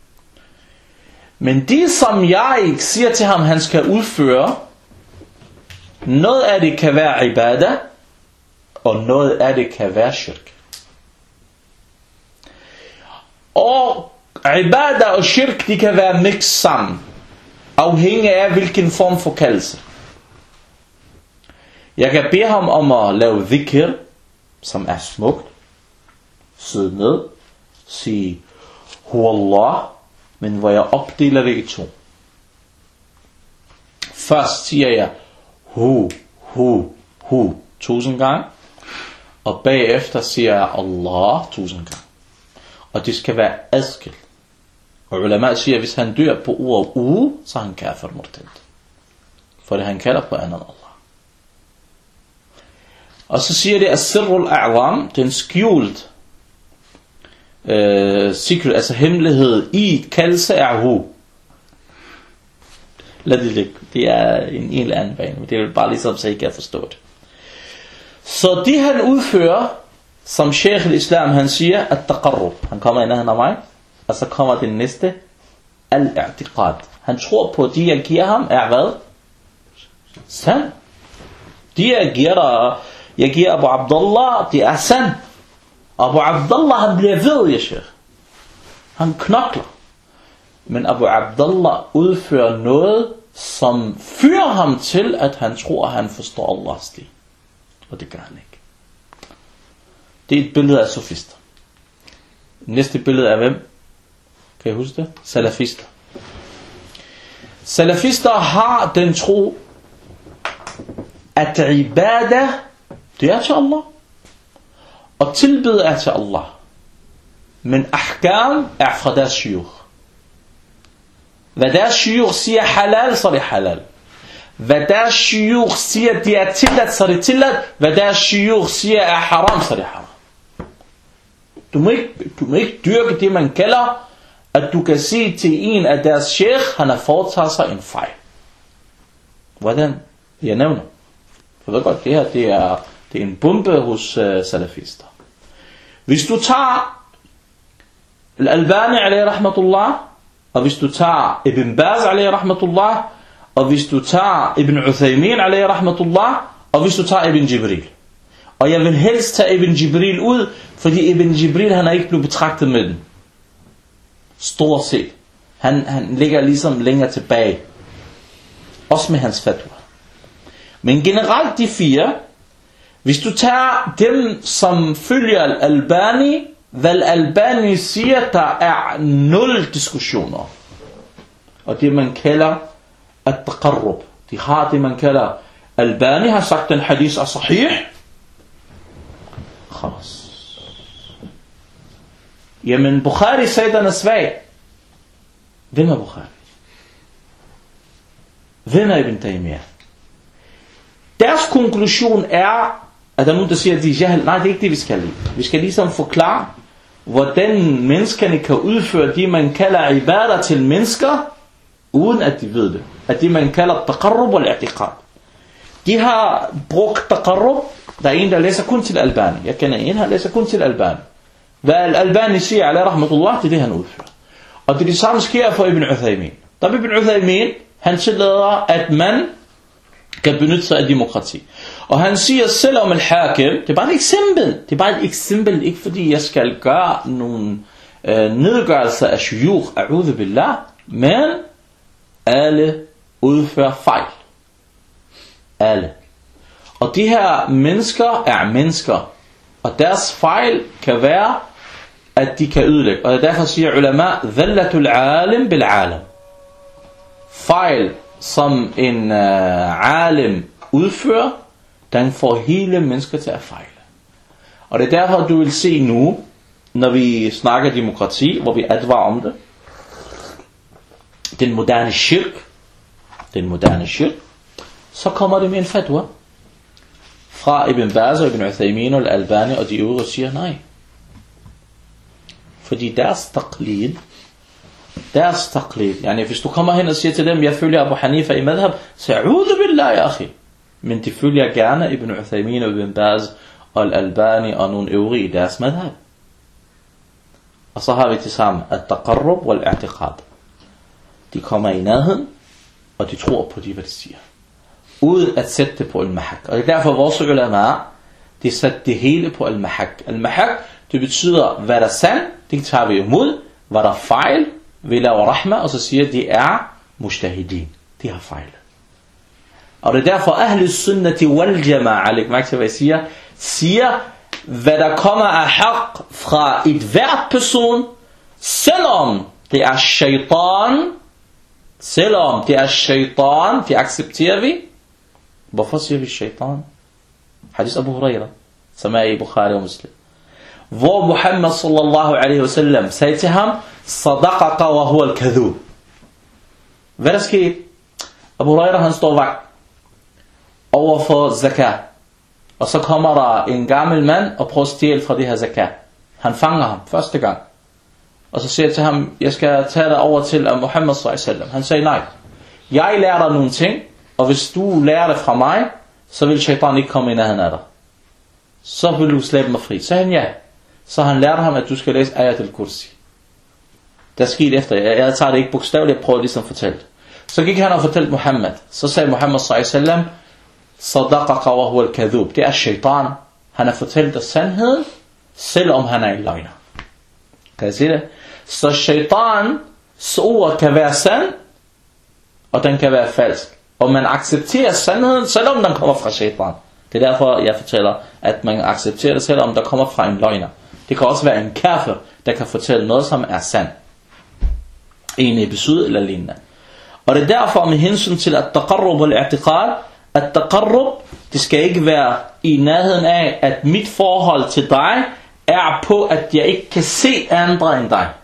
Men det som jeg siger til ham, han skal udføre, noget af det kan være ibadah, og noget af det kan være shirk. Og ibadah og shirk, de kan være mixed sammen, afhængig af hvilken form for kaldelse. Jeg kan bede ham om at lave dhikr, som er smukt, sidde ned, sige Hu Allah, men hvor jeg opdeler det i to. Først siger jeg Hu, Hu, Hu tusind gange, og bagefter siger jeg Allah tusind gange. Og det skal være adskilt. Og ulama siger, at hvis han dør på ordet u, så er han kafir murtad. For det han kalder på andet Allah. Og så siger det, at sirrul a'zam, den skjult uh, secret, altså hemmelighed i kaldelse er hu. Lad det ligge. Det er en en eller anden bane, men det er bare ligesom, så I kan forstå det. Så det han udfører, som Sheikh al-Islam, han siger, at taqarrub. Han kommer i nærheden af mig, og så kommer den næste, al-i'tiqad. Han tror på, at de jeg giver ham er hvad? Sand. De jeg giver dig, jeg giver Abu Abdullah, det er sand. Abu Abdullah, han bliver ved, jeg siger. Han knokler. Men Abu Abdullah udfører noget, som fører ham til, at han tror, at han forstår Allahs lig. og det gør han ikke. Det er et billede af sofister. Næste billede er hvem? Kan I huske det? Salafister. Salafister har den tro, at ibadah, det er til Allah, og tilbed er til Allah. Men ahkam er fra deres shuyukh. Hvad deres shuyukh siger halal, så er det halal. Hvad deres shuyukh siger, det er tilladt, så er det tilladt. Hvad deres shuyukh siger er haram, så er det haram. Du må ikke, du må ikke dyrke det, man kalder, at du kan sige til en af deres sheikh, han har foretaget sig en fejl. Hvordan? Jeg nævner. For ved godt, det her det er, det er en bombe hos uh, salafister. Hvis du tager Al-Albani alayhi rahmatullah, og hvis du tager Ibn Baz alayhi rahmatullah, og hvis du tager Ibn Uthaymin alayhi rahmatullah, og hvis du tager Ibn Jibril. Og jeg vil helst tage Ibn Jibril ud, fordi Ibn Jibril han er ikke blevet betragtet med den. Stort set. Han, han ligger ligesom længere tilbage. Også med hans fatwa. Men generelt de fire, hvis du tager dem, som følger Al-Albani, hvad Al-Albani siger, der er nul diskussioner. Og det man kalder at-taqarrub. De har det man kalder, Al-Albani har sagt, den hadith er sahih. Khalas. Jamen Bukhari sagde, den er svag. Hvem er Bukhari? Hvem er Ibn Taymiyyah? Deres konklusion er, at der er nogen, der siger, at de er jahil. Nej, det er ikke det, vi skal lide. Vi skal ligesom forklare, hvordan menneskerne kan udføre det, man kalder ibadah til mennesker, uden at de ved det. At det, man kalder taqarrub og i'tiqad. De har brugt taqarrub. Der er en, der læser kun til Albani. Jeg kender en, han læser kun til Albani. Hvad Albani siger, alayhi rahmatullah, det er det, han udfører. Og det er det samme sker for Ibn Uthaymin. Der er Ibn Uthaymin, han tillader, at man kan benytte sig af demokrati. Og han siger selv om al-hakim, det er bare et eksempel. Det er bare et eksempel, ikke fordi jeg skal gøre nogle øh, nedgørelser af shuyukh, a'udhu billah, men alle udfører fejl. Alle. Og de her mennesker er mennesker. Og deres fejl kan være, at de kan ødelægge. Og derfor siger ulama, dhallatul alim bil alim. Fejl, som en uh, alim udfører, den får hele mennesker til at fejle. Og det er derfor, du vil se nu, når vi snakker demokrati, hvor vi advarer om det, den moderne shirk, den moderne shirk, så kommer det med en fatwa fra Ibn Baz og Ibn Uthaymin og Al-Albani og de øvrige siger nej. Fordi deres taqlid, deres taqlid, yani hvis du kommer hen og siger til dem, jeg følger Abu Hanifa i madhab, så a'udhu billah ya akhi. Men de følger gerne Ibn Uthaymin og Ibn Baz og Al-Albani og nogle øvrige i deres madhab. Og så har vi til sammen at-taqarrub og al-i'tiqad. De kommer i nærheden, og de tror på de, hvad de siger. Uden at sætte det på al-mahak. Og det er derfor vores ulama, de sætter det hele på al-mahak. Al-mahak, det betyder, hvad der er sand, det tager vi imod. Hvad der er fejl, vi laver rahma, og så siger de er mujtahidin. De har fejl. Og det er derfor, ahli sunnati wal jama'a, læg mærke til, hvad jeg siger, siger, hvad der kommer af haq fra et hvert person, selvom det er shaitan, selvom det er shaitan, det accepterer vi. Hvorfor siger vi shaitan? Hadith Abu Huraira, som er i Bukhari og Muslim. Hvor Muhammad sallallahu alaihi wasallam sagde til ham, sadaqaka wa huwa al-kadhub. Hvad der skete? Abu Huraira han står vagt over for zakat. Og så kommer der en gammel mand og prøver at stjæle fra det her zakat. Han fanger ham første gang. Og så siger jeg til ham, jeg skal tage dig over til Muhammad sallallahu alaihi wasallam. Han sagde nej. Jeg lærer dig nogle ting, og hvis du lærer det fra mig, så vil shaitan ikke komme ind af af dig. Så vil du slæbe mig fri. Så han ja. Så han lærte ham, at du skal læse Ayat al-Kursi. Der skete efter. Jeg, jeg tager det ikke bogstaveligt, jeg prøver ligesom at fortælle. Så gik han og fortalte Muhammad. Så sagde Muhammad sallallahu alaihi wasallam, sadaqaka wa huwa al-kadhub. Det er shaitan. Han har fortalt dig sandheden, selvom han er en løgner. Kan jeg sige det? Så shaitan, så ord kan være sand, og den kan være falsk. Og man accepterer sandheden, selvom den kommer fra shaitan. Det er derfor, jeg fortæller, at man accepterer det, selvom der kommer fra en løgner. Det kan også være en kafir, der kan fortælle noget, som er sand. En episode eller lignende. Og det er derfor med hensyn til at taqarrub og al-i'tiqad, at taqarrub, det skal ikke være i nærheden af, at mit forhold til dig er på, at jeg ikke kan se andre end dig.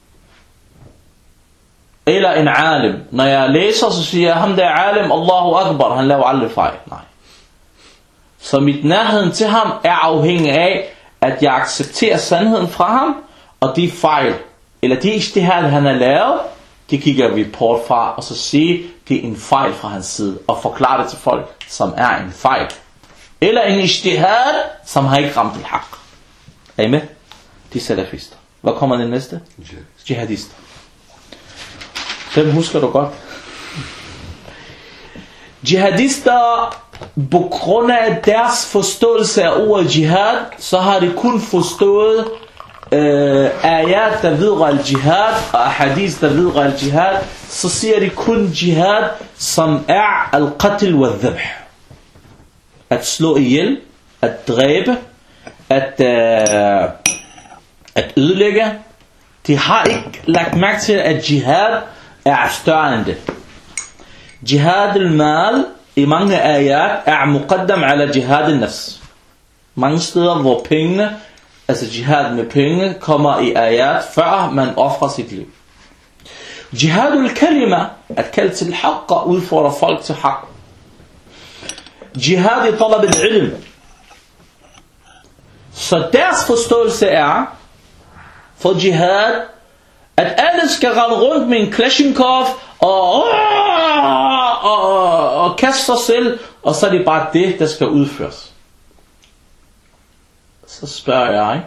Eller en alim. Når jeg læser, så siger jeg, ham der alim, Allahu Akbar, han laver aldrig fejl. Nej. Så mit nærheden til ham er afhængig af, at jeg accepterer sandheden fra ham, og de fejl, eller de ijtihad, han har lavet, det kigger vi på fra, og så siger, det er en fejl fra hans side, og forklare det til folk, som er en fejl. Eller en ijtihad, som har ikke ramt al-haq. Er I med? De salafister. Hvad kommer det næste? Jihadister. Dem husker du godt. Jihadister, på grund af deres forståelse af ordet jihad, så har de kun forstået øh, ayat, der vedrører jihad, og hadith, der vedrører jihad. Så siger de kun jihad, som er al-qatl wa al-dhabh. At slå ihjel, at dræbe, at, øh, at ødelægge. De har ikke lagt mærke til, at jihad er større end det. Jihad al-mal i mange ayat er muqaddam ala jihad al-nafs. Mange steder, hvor pengene, altså jihad med penge, kommer i ayat, før man offrer sit liv. Jihad al-kalima, at kalde til haqq, og udfordre folk til haqq. Jihad i talab al-ilm. Så deres forståelse er, for jihad, at alle skal rende rundt med en Kalashnikov og, og, og, og, og kaste sig selv, og så er det bare det, der skal udføres. Så spørger jeg,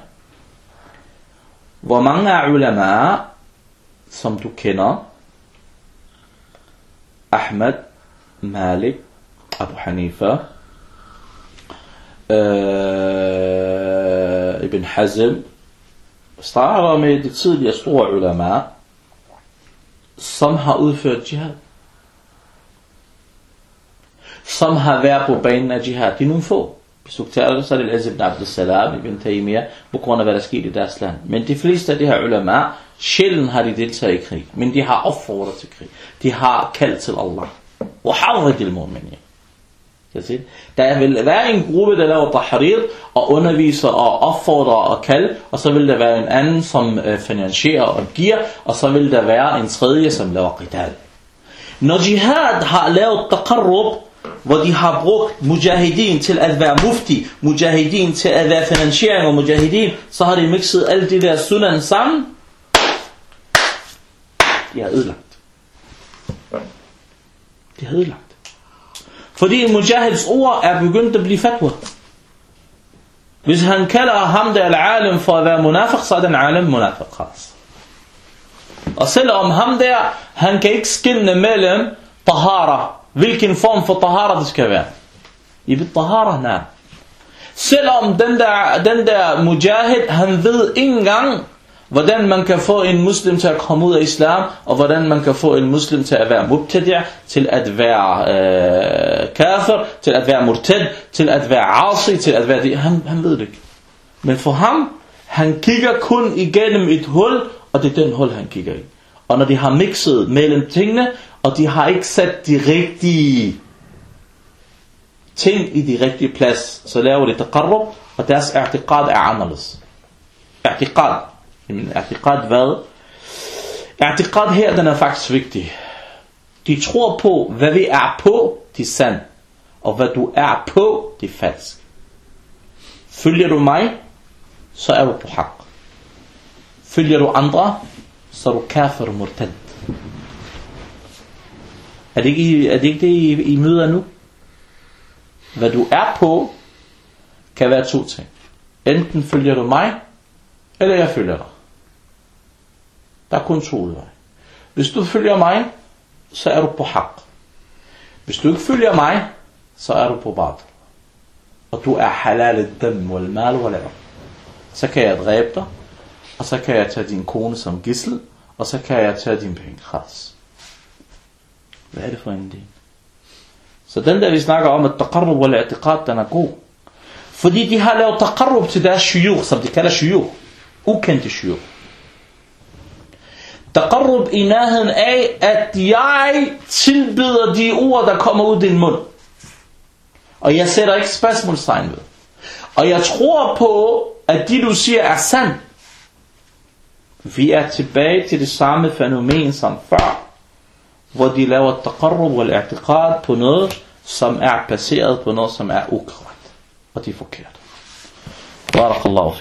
hvor mange af ulama, som du kender, Ahmed, Malik, Abu Hanifa, øh, Ibn Hazm, starter med de tidligere store ulama, som har udført jihad, som har været på banen af jihad. De er nogle få. Hvis du tager det, så er det al-Izz ibn Abd al-Salam, Ibn Taymiyyah, på grund af hvad der skete i deres land. Men de fleste af de her ulama, sjældent har de deltaget i krig, men de har opfordret til krig. De har kaldt til Allah. Og harret al-mu'minin. Der vil være en gruppe, der laver tahrir og underviser og opfordrer og kald, og så vil der være en anden, som finansierer og giver, og så vil der være en tredje, som laver qital. Når jihad har lavet taqarrub, hvor de har brugt mujahidin til at være mufti, mujahidin til at være finansiering og mujahidin, så har de mixet alle de der sunan sammen. De har ødelagt. De har ødelagt. Fordi mujahids ord er begyndt at blive fatwa. Hvis han kalder ham der al-alim for at være munafiq, så er den alim munafiq. Og selvom ham der, han kan ikke skille mellem tahara, hvilken form for tahara det skal være. I ved tahara, nej. Selvom den der, den der mujahid, han ved ikke engang, hvordan man kan få en muslim til at komme ud af islam, og hvordan man kan få en muslim til at være mubtadi', til at være øh, kafir, til at være murtad, til at være asi, til at være det. Han, han ved det ikke. Men for ham, han kigger kun igennem et hul, og det er den hul, han kigger i. Og når de har mixet mellem tingene, og de har ikke sat de rigtige ting i de rigtige plads, så laver de taqarrub, og deres i'tiqad er anderledes. I'tiqad. Men i'tiqad hvad? I'tiqad her, den er faktisk vigtig. De tror på, hvad vi er på, det er sand. Og hvad du er på, det er falsk. Følger du mig, så er du på haq. Følger du andre, så er du kafir og murtad. Er det ikke, er det, ikke det, I, I møder nu? Hvad du er på, kan være to ting. Enten følger du mig, eller jeg følger dig. Der er kun to udveje. Hvis du følger mig, så er du på haq. Hvis du ikke følger mig, så er du på batil. Og du er halal al-dam wal-mal wal-'ird. Så kan jeg dræbe dig, og så kan jeg tage din kone som gidsel, og så kan jeg tage din penge. Khas. Hvad er det for en del? Så den der vi snakker om, at taqarrub wal i'tiqad, den er god. Fordi de har lavet taqarrub til deres shuyukh, som de kalder shuyukh. Ukendte shuyukh. Taqarrub i nærheden af, at jeg tilbyder de ord, der kommer ud din mund. Og jeg sætter ikke spørgsmålstegn ved. Og jeg tror på, at de du siger er sand. Vi er tilbage til det samme fænomen som før, hvor de laver taqarrub wal i'tiqad på noget, som er baseret på noget, som er ukorrekt. Og det er forkert. Barakallahu.